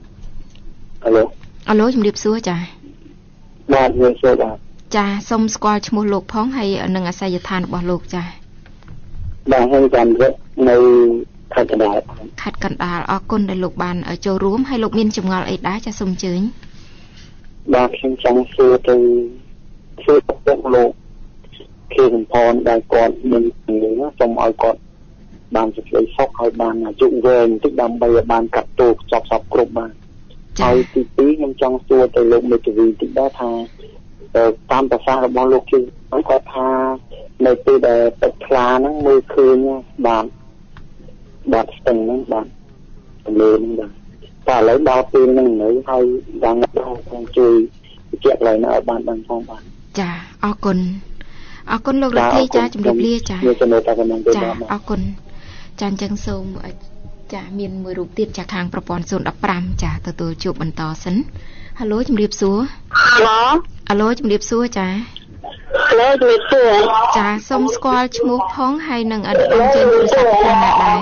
អាឡូជំរាបសួរចាបាទជំរាបសួរបាទចាសូមស្គាល់ឈ្មោះលោកផងហើយនឹងអាសយដ្ឋានរបស់លោកចាបាទខ្ញុំចាំរកនៅខេត្តកណ្ដាលអរគុណដែលលោកបានចូលរួមហើយលោកមានចម្ងល់អីដែរចាសូមអញ្ជើញបាទខ្ញុំចង់សួរទៅពុកលោកខៀវសំផនដែលគាត់មានជំងឺសូមឲ្យគាត់បានសេចក្តីសុខហើយបានអាយុវែងបន្តិចដើម្បីឲ្យបានកាត់ទោសខ្ចប់សពគ្រប់បានហើយទី2ខ្ញុំចង់សួរទៅលោកមេធាវីតិចដែរថាតាមប្រសាសន៍របស់លោកខៀវគាត់ថានៅពេលដែលទឹកថ្លាហ្នឹងមើលឃើញបាទស្ទឹងហ្នឹងបាទទន្លេហ្នឹងបាទតែឥឡូវដល់ពេលហ្នឹងនៅហើយដល់ខ្ញុំជួយបញ្ជាក់ឡើងឲ្យបានដឹងផងបាទចាអរគុណលោករទ្ធីចាជំរាបលាចាអរគុណចាអញ្ចឹងសូមចាមានមួយរូបទៀតចាខាងប្រព័ន្ធ015ចាទទួលជួបបន្តសិនហៅឡូជំរាបសួរអាឡូជំរាបសួរចាចាសូមស្គាល់ឈ្មោះផងហើយនឹងអនុញ្ញាតជើញទូរស័ព្ទខាងណាដែរ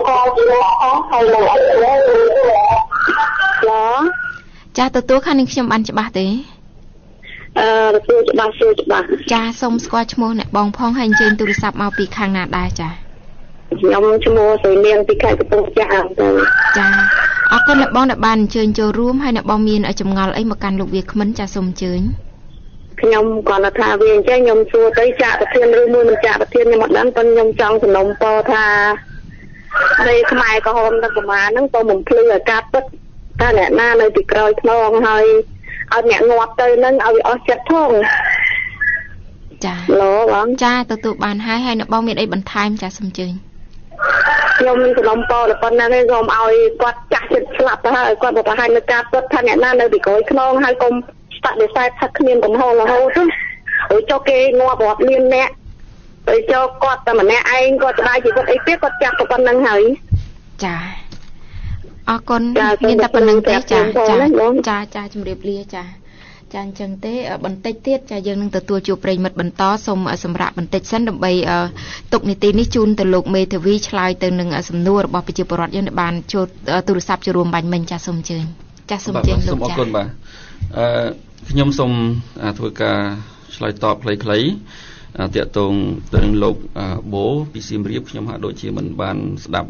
ចាទទួលខាងនឹងខ្ញុំបានច្បាស់ទេទទួលច្បាស់ចាសូមស្គាល់ឈ្មោះអ្នកបងផងហើយអញ្ជើញទូរស័ព្ទមកពីខាងណាដែរចាខ្ញុំឈ្មោះស្រីនាងពីខេត្តកំពង់ចាមទៅចាអរគុណអ្នកបងដែលបានអញ្ជើញចូលរួមហើយអ្នកបងមានចម្ងល់អីមកកាន់លោកវាគ្មិនចាសូមអញ្ជើញខ្ញុំគាត់ថាវាអញ្ចឹងខ្ញុំសួរទៅចាក់ប្រធានឬមួយមិនចាក់ប្រធានខ្ញុំអត់ដឹងប៉ុន្តែខ្ញុំចង់សំណុំពរថានៃខ្មែរក្រហមទាំងប្រមាណហ្នឹងក៏មិនភ្លឺអាកាសពិតតែអ្នកណានៅទីក្រោយខ្នងហើយឲ្យអ្នកងាប់ទៅហ្នឹងឲ្យអស់ចិត្តផងចាឡូបងចាទទួលបានហើយអ្នកបងមានអីបន្ថែមចាសូមអញ្ជើញខ្ញុំមិនសំណុំពរប៉ុណ្ណាទេសូមឲ្យគាត់ចាស់ចិត្តស្លាប់ទៅហើយគាត់បង្ហាញនៅការពិតថាអ្នកណានៅទីក្រោយខ្នងហើយកុំបដិសេធថាគ្មានកំហុសរហូតទៅចុះគេងាប់រាប់លានអ្នកទៅចុះគាត់តែម្នាក់ឯងគាត់ស្ដាយជីវិតអីទៀតគាត់ចាស់ប៉ុណ្្នឹងហើយចាអរគុណមានតែប៉ុណ្្នឹងទេចាជំរាបលាចាអញ្ចឹងទេបន្តិចទៀតចាយើងនឹងទទួលជួបប្រិយមិត្តបន្តសូមសម្រាប់បន្តិចសិនដើម្បីទុកនីតិនេះជូនទៅលោកមេធាវីឆ្លើយទៅនឹងសំណួររបស់ប្រជាពលរដ្ឋយើងដែលបានចូលទូរស័ព្ទចូលរួមបាញ់មិញចាសូមអញ្ជើញលោកចាសូមអរគុណបាទខ្ញុំសូមធ្វើការឆ្លើយតបខ្លីៗតាក់ទងទៅនឹងលោកបូពីសៀមរាបខ្ញុំហាក់ដូចជាមិនបានស្ដាប់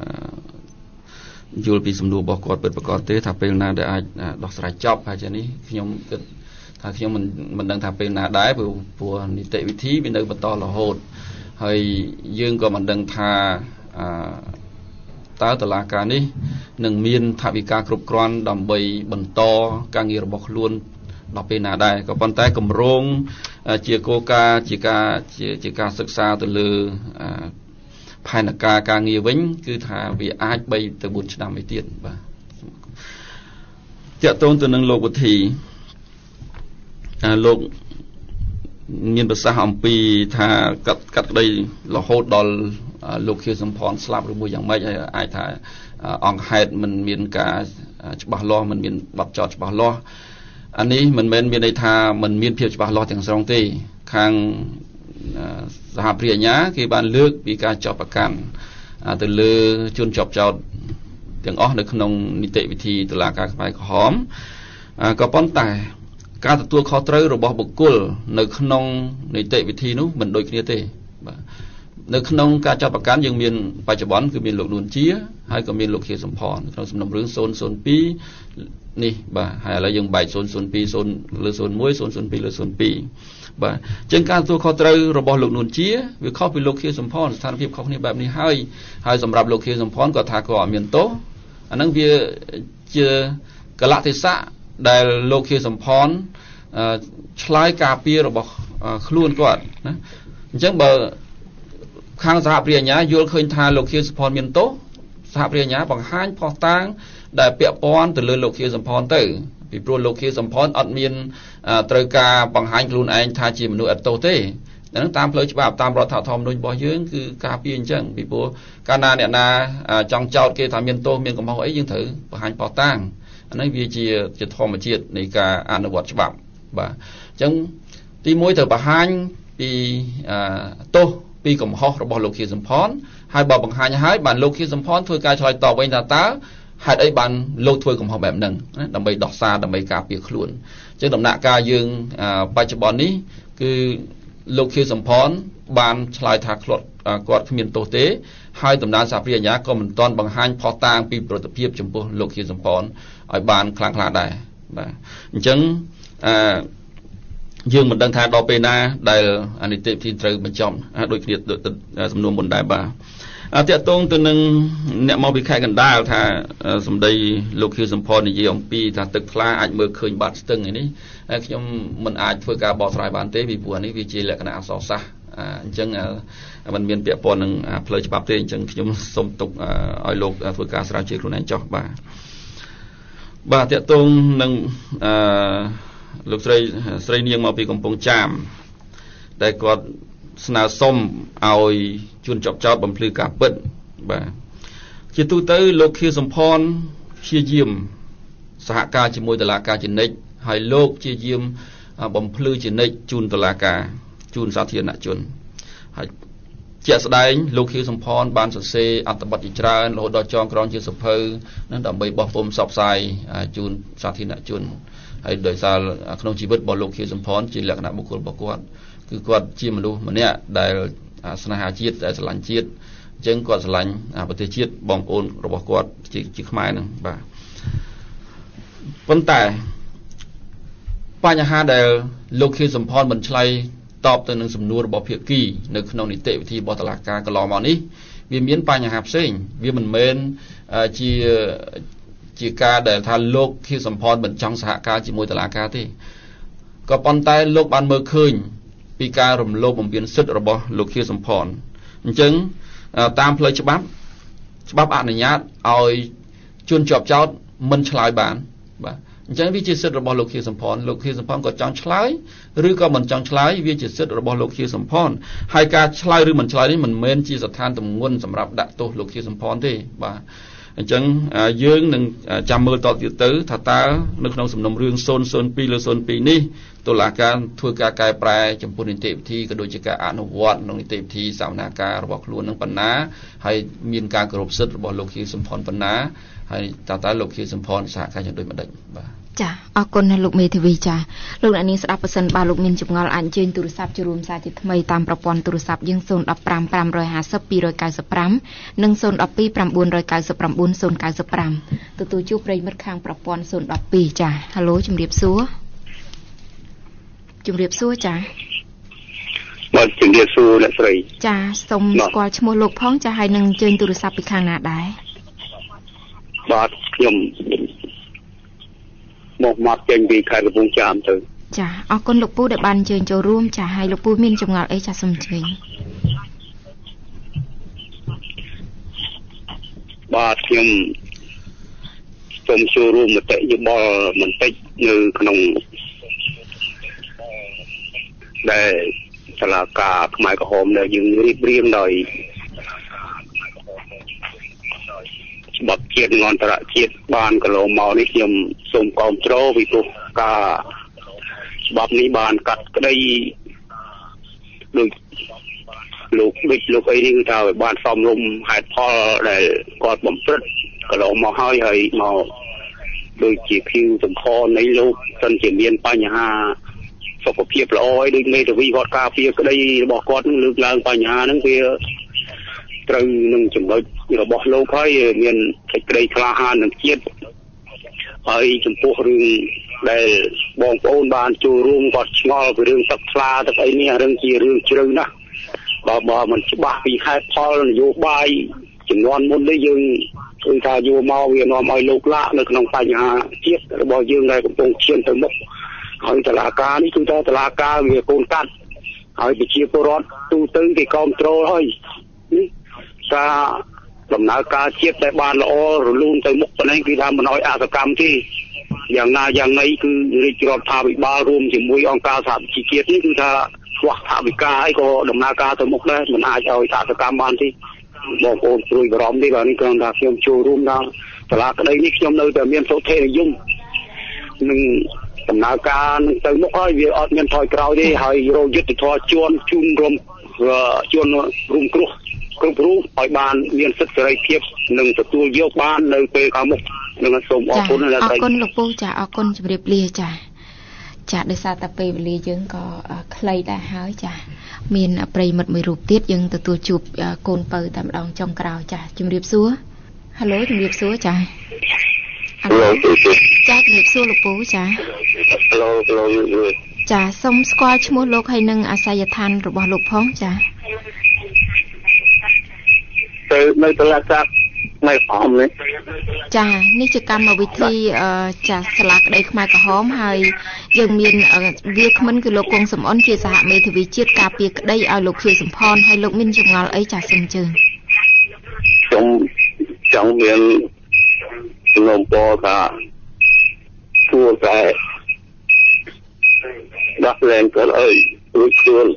យល់ពីសំណួររបស់គាត់ពិតប្រាកដទេថាពេលណាដែលអាចដោះស្រាយចប់ហើយនេះខ្ញុំគិតថាខ្ញុំមិនដឹងថាពេលណាដែរព្រោះនីតិវិធីវានៅបន្តរហូតហើយយើងក៏មិនដឹងថាតើតុលាការនេះនឹងមានថវិកាគ្រប់គ្រាន់ដើម្បីបន្តការងាររបស់ខ្លួនដល់ពេលណាដែរក៏ប៉ុន្តែគម្រោងជាគោលការណ៍ជាការសិក្សាទៅលើផែនការការងារវិញគឺថាវាអាច3ទៅ4ឆ្នាំឯទៀតបាទតាក់ទងទៅនឹងលោកវិធីលោកមានប្រសាសន៍អំពីថាកាត់ក្តីរហូតដល់លោកខៀវសំផនស្លាប់ឬមួយយ៉ាងម៉េចហើយអាចថាអង្គហេតុមិនមានការច្បាស់លាស់មិនមានបទចោទច្បាស់លាស់អានេះមិនមែនមានន័យថាមិនមានភាពច្បាស់លាស់ទាំងស្រុងទេខាងសហព្រាអាជ្ញាគេបានលើកពីការចាប់ប្រកាន់ទៅលើជនជាប់ចោទទាំងអស់នៅក្នុងនីតិវិធីតុលាការខ្មែរក្រហមក៏ប៉ុន្តែការទទួលខុសត្រូវរបស់បុគ្គលនៅក្នុងនីតិវិធីនោះមិនដូចគ្នាទេបាទនៅក្នុងការចាប់ប្រកាន់យើងមានបច្ចុប្បន្នគឺមានលោកនួនជាហើយក៏មានលោកខៀវសំផនក្នុងសំណុំរឿង002នេះបាទហើយឥឡូវយើងបែក002 0លើ01 002លើ02បាទអញ្ចឹងការទទួលខុសត្រូវរបស់លោកនួនជាវាខុសពីលោកខៀវសំផនស្ថានភាពខុសគ្នាបែបនេះហើយសម្រាប់លោកខៀវសំផនគាត់ថាគាត់អត់មានទោសអាហ្នឹងវាជាកលៈទេសៈដែលលោកខៀវសំផនឆ្លើយការពាររបស់ខ្លួនគាត់ណាអញ្ចឹងបើខាងសហព្រាអាជ្ញាយល់ឃើញថាលោកខៀវសំផនមានទោសសហព្រាអាជ្ញាបង្ហាញផុសតាងដែលពាក់ព័ន្ធទៅលើលោកខៀវសំផនទៅពីព្រោះលោកខៀវសំផនអត់មានត្រូវការបង្ហាញខ្លួនឯងថាជាមនុស្សអត់ទោសទេអានឹងតាមផ្លូវច្បាប់តាមរដ្ឋធម្មនុញ្ញរបស់យើងគឺការពារអញ្ចឹងពីព្រោះកាលណាអ្នកណាចង់ចោទគេថាមានទោសមានកំហុសអីយើងត្រូវបង្ហាញផុសតាងអានេះវាជាធម្មជាតិនៃការអនុវត្តច្បាប់បាទអញ្ចឹងទី1ត្រូវបង្ហាញពីទោសពីកំហុសរបស់លោកខៀវសំផនហើយបើបង្ហាញហើយបានលោកខៀវសំផនធ្វើការឆ្លើយតបវិញថាតើហេតុអីបានលោកធ្វើកំហុសបែបហ្នឹងដើម្បីដោះសារដើម្បីការពារខ្លួនអញ្ចឹងដំណាក់កាលយើងបច្ចុប្បន្ននេះគឺលោកខៀវសំផនបានឆ្លើយថាគាត់គ្មានទោសទេហើយតំណាងសហព្រាអាជ្ញាក៏មិនទាន់បង្ហាញផុសតាងពីប្រតិភិបចំពោះលោកខៀវសំផនឲ្យបានខ្លាំងក្លាដែរបាទអញ្ចឹងយើងមិនដឹងថាដល់ពេលណាដែលនីតិវិធីត្រូវបញ្ចប់ដូចគ្នាសំណួរមុនដែរបាទតាក់ទងទៅនឹងអ្នកមកពីខេត្តកណ្ដាលថាសម្ដីលោកខៀវសំផននិយាយអំពីថាទឹកថ្លាអាចមើលឃើញបាត់ស្ទឹងនេះខ្ញុំមិនអាចធ្វើការបកស្រាយបានទេពីព្រោះនេះវាជាលក្ខណៈអក្សរសាស្ត្រអញ្ចឹងมันមានពាក់ព័ន្ធនឹងផ្លូវច្បាប់ទេអញ្ចឹងខ្ញុំសូមទុកឲ្យលោកធ្វើការស្រាវជ្រាវខ្លួនឯងចុះបាទតាក់ទងនឹងលោកស្រីនាងមកពីកំពង់ចាមដែលគាត់ស្នើសុំឲ្យជនជាប់ចោទបំភ្លឺការពិតបាទជាទូទៅលោកខៀវសំផនព្យាយាមសហការជាមួយតុលាការជានិច្ចហើយលោកព្យាយាមបំភ្លឺជានិច្ចជូនតុលាការជូនសាធារណជនហើយជាក់ស្ដែងលោកខៀវសំផនបានសរសេរអត្ថបទជាច្រើនរហូតដល់ចងក្រងជាសភៅនឹងដើម្បីបោះពុម្ពផ្សព្វផ្សាយជូនសាធារណជនហើយដោយសារក្នុងជីវិតរបស់លោកខៀវសំផនជាលក្ខណៈបុគ្គលរបស់គាត់គឺគាត់ជាមនុស្សម្នាក់ដែលស្នេហាជាតិដែលស្រឡាញ់ជាតិចឹងគាត់ស្រឡាញ់ប្រទេសជាតិបងប្អូនរបស់គាត់ជាខ្មែរហ្នឹងបាទប៉ុន្តែបញ្ហាដែលលោកខៀវសំផនមិនឆ្លើយតបទៅនឹងសំណួររបស់ភាគីនៅក្នុងនីតិវិធីរបស់តុលាការកន្លងមកនេះវាមានបញ្ហាផ្សេងវាមិនមែនជាការដែលថាលោកខៀវសំផនមិនចង់សហការជាមួយតុលាការទេក៏ប៉ុន្តែលោកបានមើលឃើញពីការរំលោភបំពានសិទ្ធិរបស់លោកខៀវសំផនអញ្ចឹងតាមផ្លូវច្បាប់អនុញ្ញាតឲ្យជនជាប់ចោទមិនឆ្លើយបានបាទអញ្ចឹងវាជាសិទ្ធិរបស់លោកខៀវសំផនលោកខៀវសំផនក៏ចង់ឆ្លើយឬក៏មិនចង់ឆ្លើយវាជាសិទ្ធិរបស់លោកខៀវសំផនហើយការឆ្លើយឬមិនឆ្លើយនេះមិនមែនជាស្ថានទម្ងន់សម្រាប់ដាក់ទោសលោកខៀវសំផនទេបាទអញ្ចឹងយើងនឹងចាំមើលតទៀតទៅថាតើនៅក្នុងសំណុំរឿង002លើ02នេះតុលាការធ្វើការកែប្រែចំពោះនីតិវិធីក៏ដូចជាការអនុវត្តក្នុងនីតិវិធីសវនាការរបស់ខ្លួននឹងប៉ុណ្ណាហើយមានការគោរពសិទ្ធិរបស់លោកខៀវសំផនប៉ុណ្ណាហើយតើលោកខៀវសំផនសហការយ៉ាងដូចម្ដេចបាទចាអរគុណលោកមេធាវីចាលោកអ្នកនាងស្ដាប់ប្រសិនបើលោកមានចម្ងល់អាចអញ្ជើញទូរស័ព្ទចូលរួមសារជាថ្មីតាមប្រព័ន្ធទូរស័ព្ទយើង015 550 295និង012 999 095ទទួលជួបប្រិយមិត្តខាងប្រព័ន្ធ012ចាហៅឡូជំរាបសួរចាបាទជំរាបសួរអ្នកស្រីចាសូមស្គាល់ឈ្មោះលោកផងចាហើយនឹងអញ្ជើញទូរស័ព្ទពីខាងណាដែរបាទខ្ញុំមកចេញពីខេត្តកំពង់ចាមទៅចាអរគុណលោកពូដែលបានអញ្ជើញចូលរួមចាហើយលោកពូមានចម្ងល់អីចាសូមអញ្ជើញបាទខ្ញុំសូមចូលរួមមតិយោបល់បន្តិចនៅក្នុងដែលសាលាការខ្មែរក្រហមដែលយើងរៀបរៀងដោយច្បាប់ជាតិនិងអន្តរជាតិបានកន្លងមកនេះខ្ញុំសូមគាំទ្រពីព្រោះការច្បាប់នេះបានកាត់ក្តីដូចលោកអីនេះគឺថាបានសមរម្យហេតុផលដែលគាត់បំព្រឹត្តកន្លងមកហើយមកដូចជាភីវសំខនៃលោកសិនជាមានបញ្ហាសុខភាពល្អហើយដូចមេធាវីគាត់ការពារក្តីរបស់គាត់នឹងលើកឡើងបញ្ហាហ្នឹងវាត្រូវនឹងចំណុចរបស់លោកហើយមានសេចក្តីក្លាហាននឹងជាតិហើយចំពោះរឿងដែលបងប្អូនបានចូលរួមគាត់ឆ្ងល់ពីរឿងទឹកថ្លាទឹកអីនេះរឿងជារឿងជ្រៅណាស់បើមិនច្បាស់ពីហេតុផលនយោបាយចំនួនមុននេះយើងឃើញថាយកមកវានាំឲ្យលោកឡាក់នៅក្នុងបញ្ហាជាតិរបស់យើងដែលកំពុងឈានទៅមុខហើយតុលាការនេះគឺថាតុលាការវាកូនកាត់ហើយប្រជាពលរដ្ឋទូទៅគេគ្រប់គ្រងហើយនេះការដំណើរការជាតិដែលបានល្អរលូនទៅមុខប៉ុណ្ណេះគឺថាមិនឲ្យអសកម្មទេយ៉ាងណាយ៉ាងណីគឺរាជរដ្ឋាភិបាលរួមជាមួយអង្គការសហប្រជាជាតិនេះគឺថាស្វះថវិកាអីក៏ដំណើរការទៅមុខដែរមិនអាចឲ្យអសកម្មបានទេបងប្អូនព្រួយបារម្ភទេបាទនេះគ្រាន់តែខ្ញុំចូលរួមដល់សាលាក្តីនេះខ្ញុំនៅតែមានសុធិនិយមនឹងដំណើរការនឹងទៅមុខហើយវាអត់មានថយក្រោយទេហើយរកយុទ្ធធម៌ជូនរួមគ្រោះគ្រប់រូបឲ្យបានមានសិទ្ធិសេរីភាពនិងទទួលយកបាននៅពេលខាងមុខនឹងសូមអរគុណអរគុណលោកពូចាអរគុណជម្រាបលាចាដោយសារតែពេលវេលាយើងក៏ខ្លីដែរហើយចាមានប្រិយមិត្តមួយរូបទៀតយើងទទួលជួបកូនពៅតែម្ដងចុងក្រោយចាជម្រាបសួរហៅឡូជម្រាបសួរចាហៅឡូចាជម្រាបសួរលោកពូចាហៅឡូចាសូមស្គាល់ឈ្មោះលោកហើយនឹងអាសយដ្ឋានរបស់លោកផងចាទៅនៅតុលាការខ្មែរក្រហមនេះចានេះជាកម្មវិធីចាសាលាក្តីខ្មែរក្រហមហើយយើងមានវាគ្មិនគឺលោកគង់សំអនជាសហមេធាវីជាតិការពារក្តីឲ្យលោកខៀវសំផនហើយលោកមានចម្ងល់អីចាសូមជើញខ្ញុំចង់មានសំណូមពរថាគួរតែដាក់លែងគាត់អើយរួចខ្លួន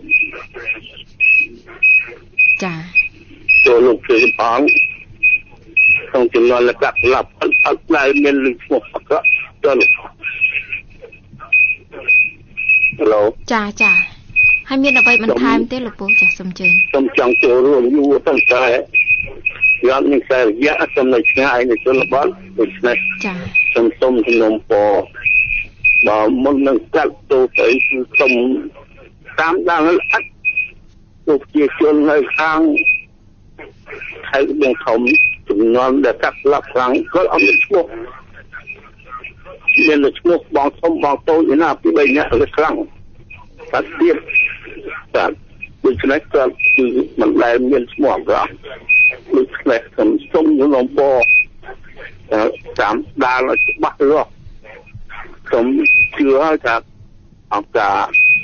ចាចូលលោកខៀវសំផនក្នុងចំណន់លក្ខណៈអត់ដែលមានលឹងឈ្មោះអក្រក់ចូលហៅឡូចាហើយមានអ្វីបន្ថែមទេលោកពូចាសូមជើញសូមចង់ចូលរួមយូរទៅតែយ៉ាងនេះតែរយៈសំណេចឆ្ងាយនៃជនបទដូច្នេះចាសូមក្នុងពរបើមុននឹងកាត់ទៅស្អីគឺសូមតាមដានអត់ទៅជាជននៅខាងហើយមានធំជំនាន់ដែលកាត់ស្លាប់ខ្លាំងក៏អត់មានឈ្មោះមានតែឈ្មោះបងធំបងតូចណាពី3នាក់ទៅខ្លាំងតែទៀតតែដូច្នេះក៏គឺមិនដែលមានឈ្មោះប្រហែលដូច្នេះខ្ញុំសូមលំពតាមដាលឲ្យច្បាស់លាស់ខ្ញុំជឿថាអង្គការ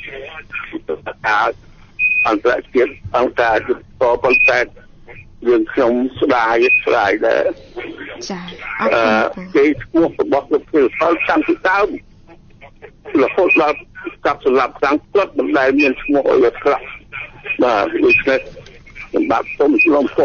អន្តរជាតិអង្គការយុទ្ធសាស្ត្រប៉ុន្តែយើងខ្ញុំស្ដាយដែរចាគេឈ្មោះរបស់លោកពលផលតាំងពីដើមរហូតដល់កាប់សម្លាប់ខាងគាត់មិនដែលមានឈ្មោះឲ្យខ្លះបាទដូច្នេះសម្រាប់សូមលំព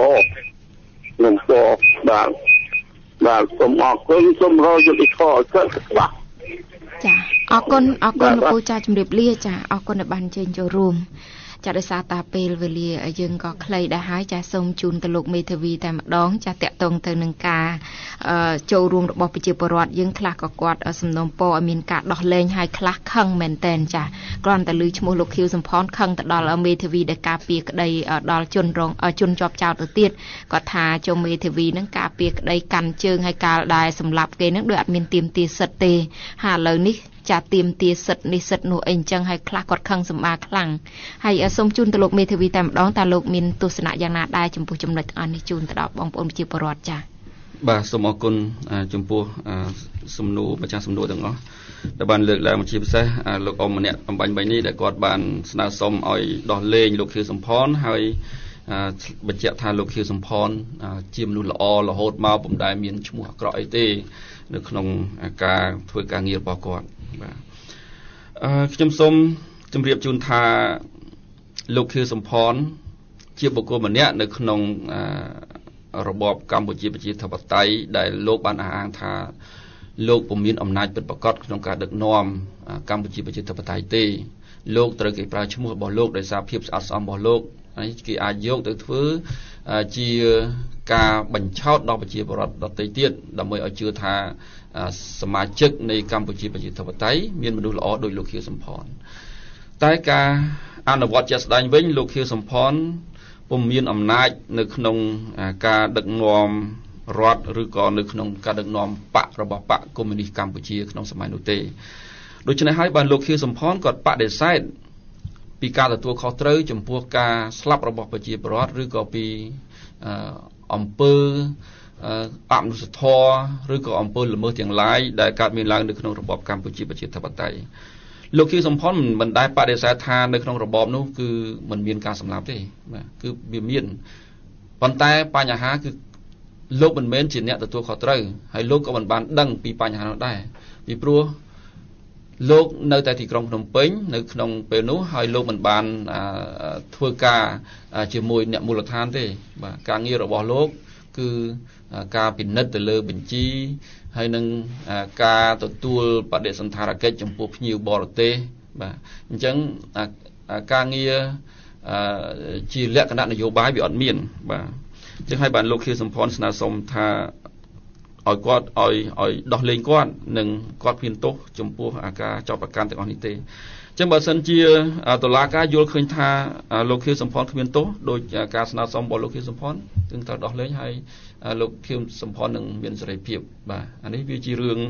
បាទសូមអរគុណសូមរកយុទ្ធធម៌ទៅច្បាស់ចាអរគុណលោកពូចាជំរាបលាចាអរគុណដែលបានអញ្ជើញចូលរួមចាដោយសារតាពេលវេលាយើងក៏ខ្លីដែរហើយចាសូមជូនទៅលោកមេធាវីតែម្ដងចាតកតងទៅនឹងការចូលរួមរបស់ប្រជាពលរដ្ឋយើងខ្លះក៏គាត់សំណូមពរឲ្យមានការដោះលែងហើយខ្លះខឹងមែនតែនចាគ្រាន់តែឮឈ្មោះលោកខៀវសំផនខឹងទៅដល់មេធាវីដែលការពារក្តីដល់ជនជាប់ចោទទៅទៀតគាត់ថាជុំមេធាវីនឹងការពារក្តីកាន់ជើងហើយកាលដែលសម្លាប់គេនឹងដូចអត់មានទាមទារសិទ្ធទេហើយឥឡូវនេះចាទៀមទាសិទ្ធនេះសិទ្ធនោះអីអញ្ចឹងហើយខ្លះគាត់ខឹងសម្បាខ្លាំងហើយសូមជូនទៅលោកមេធាវីតែម្ដងតើលោកមានទស្សនៈយ៉ាងណាដែរចំពោះចំណុចទាំងអស់នេះជូនទៅដល់បងប្អូនប្រជាពលរដ្ឋចា៎បាទសូមអរគុណចំពោះសំណួរម្ចាស់សំណួរទាំងអស់ដែលបានលើកឡើងជាពិសេសលោកអ៊ំម្នាក់អំបញ្ញ3នេះដែលគាត់បានស្នើសុំឲ្យដោះលែងលោកខៀវសំផនហើយបញ្ជាក់ថាលោកខៀវសំផនជាមនុស្សល្អរហូតមកពុំដែលមានឈ្មោះអាក្រក់អីទេនៅក្នុងការធ្វើការងាររបស់គាត់បាទខ្ញុំសូមជម្រាបជូនថាលោកខៀវសំផនជាបុគ្គលម្នាក់នៅក្នុងរបបកម្ពុជាប្រជាធិបតេយ្យដែលលោកបានអះអាងថាលោកពុំមានអំណាចពិតប្រាកដក្នុងការដឹកនាំកម្ពុជាប្រជាធិបតេយ្យទេលោកត្រូវគេប្រើឈ្មោះរបស់លោកដោយសារភាពស្អាតស្អំរបស់លោកហើយគេអាចយកទៅធ្វើជាការបញ្ឆោតដល់ប្រជាពលរដ្ឋដទៃទៀតដើម្បីឲ្យជឿថាសមាជិកនៃកម្ពុជាប្រជាធិបតេយ្យមានមនុស្សល្អដោយលោកខៀវសំផនតែការអនុវត្តជាក់ស្ដែងវិញលោកខៀវសំផនពុំមានអំណាចនៅក្នុងការដឹកនាំរដ្ឋឬក៏នៅក្នុងការដឹកនាំបករបស់បកកុម្មុយនីសកម្ពុជាក្នុងសម័យនោះទេដូច្នេះហើយបានលោកខៀវសំផនគាត់បដិសេធពីការទទួលខុសត្រូវចំពោះការស្លាប់របស់ប្រជាពលរដ្ឋឬក៏ពីអំពើអមនុស្សធម៌ឬក៏អំពើល្មើសទាំងឡាយដែលកើតមានឡើងនៅក្នុងរបបកម្ពុជាប្រជាធិបតេយ្យលោកខៀវសំផនមិនដែលបដិសេធថានៅក្នុងរបបនោះគឺមិនមានការសម្លាប់ទេបាទគឺវាមានប៉ុន្តែបញ្ហាគឺលោកមិនមែនជាអ្នកទទួលខុសត្រូវហើយលោកក៏មិនបានដឹងពីបញ្ហានោះដែរពីព្រោះលោកនៅតែទីក្រុងភ្នំពេញនៅក្នុងពេលនោះហើយលោកមិនបានធ្វើការជាមួយអ្នកមូលដ្ឋានទេបាទការងាររបស់លោកគឺការពិនិត្យទៅលើបញ្ជីហើយនឹងការទទួលបដិសណ្ឋារកិច្ចចំពោះភ្ញៀវបរទេសបាទអញ្ចឹងការងារជាលក្ខណៈនយោបាយវាអត់មានបាទអញ្ចឹងហើយបានលោកខៀវសំផនស្នើសុំថាឲ្យគាត់ឲ្យដោះលែងគាត់និងគាត់គ្មានទោសចំពោះការចោទប្រកាន់ទាំងអស់នេះទេអញ្ចឹងបើសិនជាតុលាការយល់ឃើញថាលោកខៀវសំផនគ្មានទោសដោយការស្នើសុំរបស់លោកខៀវសំផនគឺត្រូវដោះលែងហើយលោកខៀវសំផននឹងមានសេរីភាពបាទអានេះវាជារឿង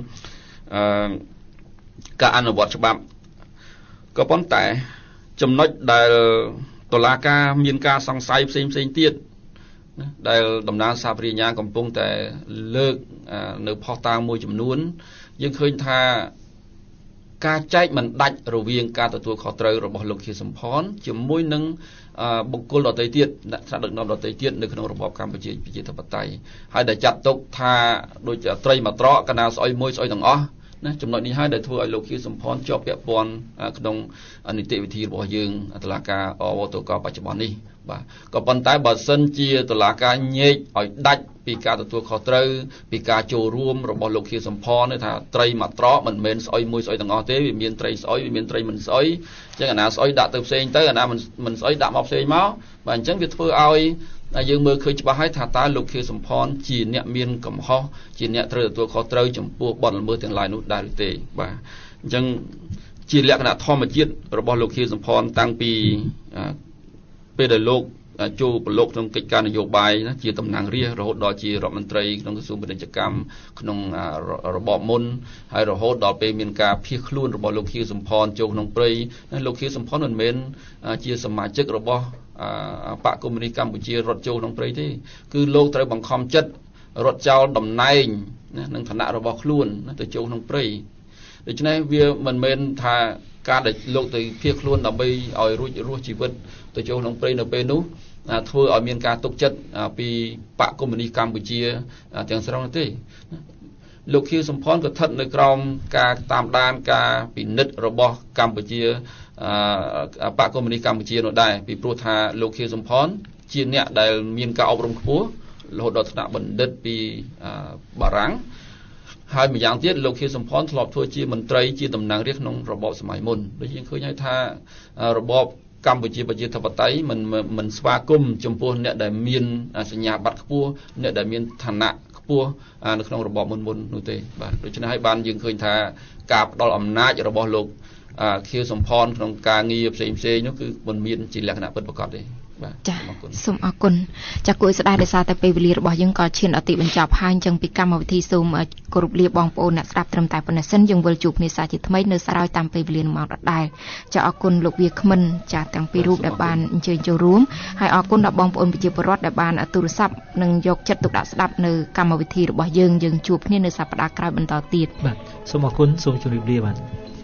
ការអនុវត្តច្បាប់ក៏ប៉ុន្តែចំណុចដែលតុលាការមានការសង្ស័យផ្សេងទៀតដែលតំណាងសាភិរិញ្ញាកំពុងតែលើកនៅផុសតាងមួយចំនួនយើងឃើញថាការចែកមិនដាច់រវាងការទទួលខុសត្រូវរបស់លោកខៀវសំផនជាមួយនឹងបុគ្គលដទៃទៀតអ្នកថ្នាក់ដឹកនាំដទៃទៀតនៅក្នុងរបបកម្ពុជាប្រជាធិបតេយ្យហើយដែលចាត់ទុកថាដូចត្រីមួយត្រកកណាស្អុយមួយស្អុយទាំងអស់ណាចំណុចនេះហើយដែលធ្វើឲ្យលោកខៀវសំផនជាប់ពាក់ព័ន្ធក្នុងនីតិវិធីរបស់យើងតុលាការអវតកបច្ចុប្បន្ននេះបាទក៏ប៉ុន្តែបើសិនជាតុលាការញែកឲ្យដាច់ពីការទទួលខុសត្រូវពីការចូលរួមរបស់លោកខៀវសំផនថាត្រីមួយត្រកមិនមែនស្អុយមួយស្អុយទាំងអស់ទេវាមានត្រីស្អុយវាមានត្រីមិនស្អុយអញ្ចឹងអាណាស្អុយដាក់ទៅផ្សេងទៅអាណាមិនស្អុយដាក់មកផ្សេងមកបាទអញ្ចឹងវាធ្វើឲ្យយើងមើលឃើញច្បាស់ហើយថាតើលោកខៀវសំផនជាអ្នកមានកំហុសជាអ្នកត្រូវទទួលខុសត្រូវចំពោះបទល្មើសទាំងឡាយនោះដែរឬទេបាទអញ្ចឹងជាលក្ខណៈធម្មជាតិរបស់លោកខៀវសំផនតាំងពីពេលដែលលោកចូលប្រឡូកក្នុងកិច្ចការនយោបាយណាជាតំណាងរាស្ត្ររហូតដល់ជារដ្ឋមន្ត្រីក្នុងក្រសួងពាណិជ្ជកម្មក្នុងរបបមុនហើយរហូតដល់ពេលមានការភៀសខ្លួនរបស់លោកខៀវសំផនចូលក្នុងព្រៃលោកខៀវសំផនមិនមែនជាសមាជិករបស់បកកុម្មុយនីសកម្ពុជារត់ចូលក្នុងព្រៃទេគឺលោកត្រូវបង្ខំចិត្តរត់ចោលតំណែងនឹងឋានៈរបស់ខ្លួនទៅចូលក្នុងព្រៃដូច្នេះវាមិនមែនថាការដែលលោកទៅភៀសខ្លួនដើម្បីឲ្យរួចរស់ជីវិតទៅចូលក្នុងព្រៃនៅពេលនោះធ្វើឲ្យមានការទុកចិត្តពីបកកុម្មុយនីសកម្ពុជាទាំងស្រុងទេលោកខៀវសំផនក៏ស្ថិតនៅក្រោមការតាមដានការពិនិត្យរបស់កម្ពុជាបកកុម្មុយនីសកម្ពុជានោះដែរពីព្រោះថាលោកខៀវសំផនជាអ្នកដែលមានការអប់រំខ្ពស់រហូតដល់ថ្នាក់បណ្ឌិតពីបារាំងហើយម្យ៉ាងទៀតលោកខៀវសំផនធ្លាប់ធ្វើជាមន្ត្រីជាតំណាងរាស្ត្រក្នុងរបបសម័យមុនដូចយើងឃើញហើយថារបបកម្ពុជាប្រជាធិបតេយ្យមិនស្វាគមន៍ចំពោះអ្នកដែលមានសញ្ញាបត្រខ្ពស់អ្នកដែលមានឋានៈខ្ពស់នៅក្នុងរបបមុននោះទេបាទដូច្នេះហើយបានយើងឃើញថាការផ្ដល់អំណាចរបស់លោកខៀវសំផនក្នុងការងារផ្សេងនោះគឺមិនមានជាលក្ខណៈពិតប្រាកដទេចាសូមអរគុណចាគួរស្ដាយដោយសារតែពេលវេលារបស់យើងក៏ឈានអតិបញ្ចប់ហើយអញ្ចឹងពីកម្មវិធីសូមគោរពលាបងប្អូនអ្នកស្ដាប់ត្រឹមតែប៉ុណ្ណេះសិនយើងវិលជួបគ្នាសាជាថ្មីនៅស្រាយតាមពេលវេលាម៉ោងដដែលចាអរគុណលោកវាគ្មិនចាទាំងពីររូបដែលបានអញ្ជើញចូលរួមហើយអរគុណដល់បងប្អូនប្រជាពលរដ្ឋដែលបានទូរស័ព្ទនិងយកចិត្តទុកដាក់ស្ដាប់នៅកម្មវិធីរបស់យើងជួបគ្នានៅសប្ដាហ៍ក្រោយបន្តទៀតបាទសូមអរគុណសូមជម្រាបលាបាទ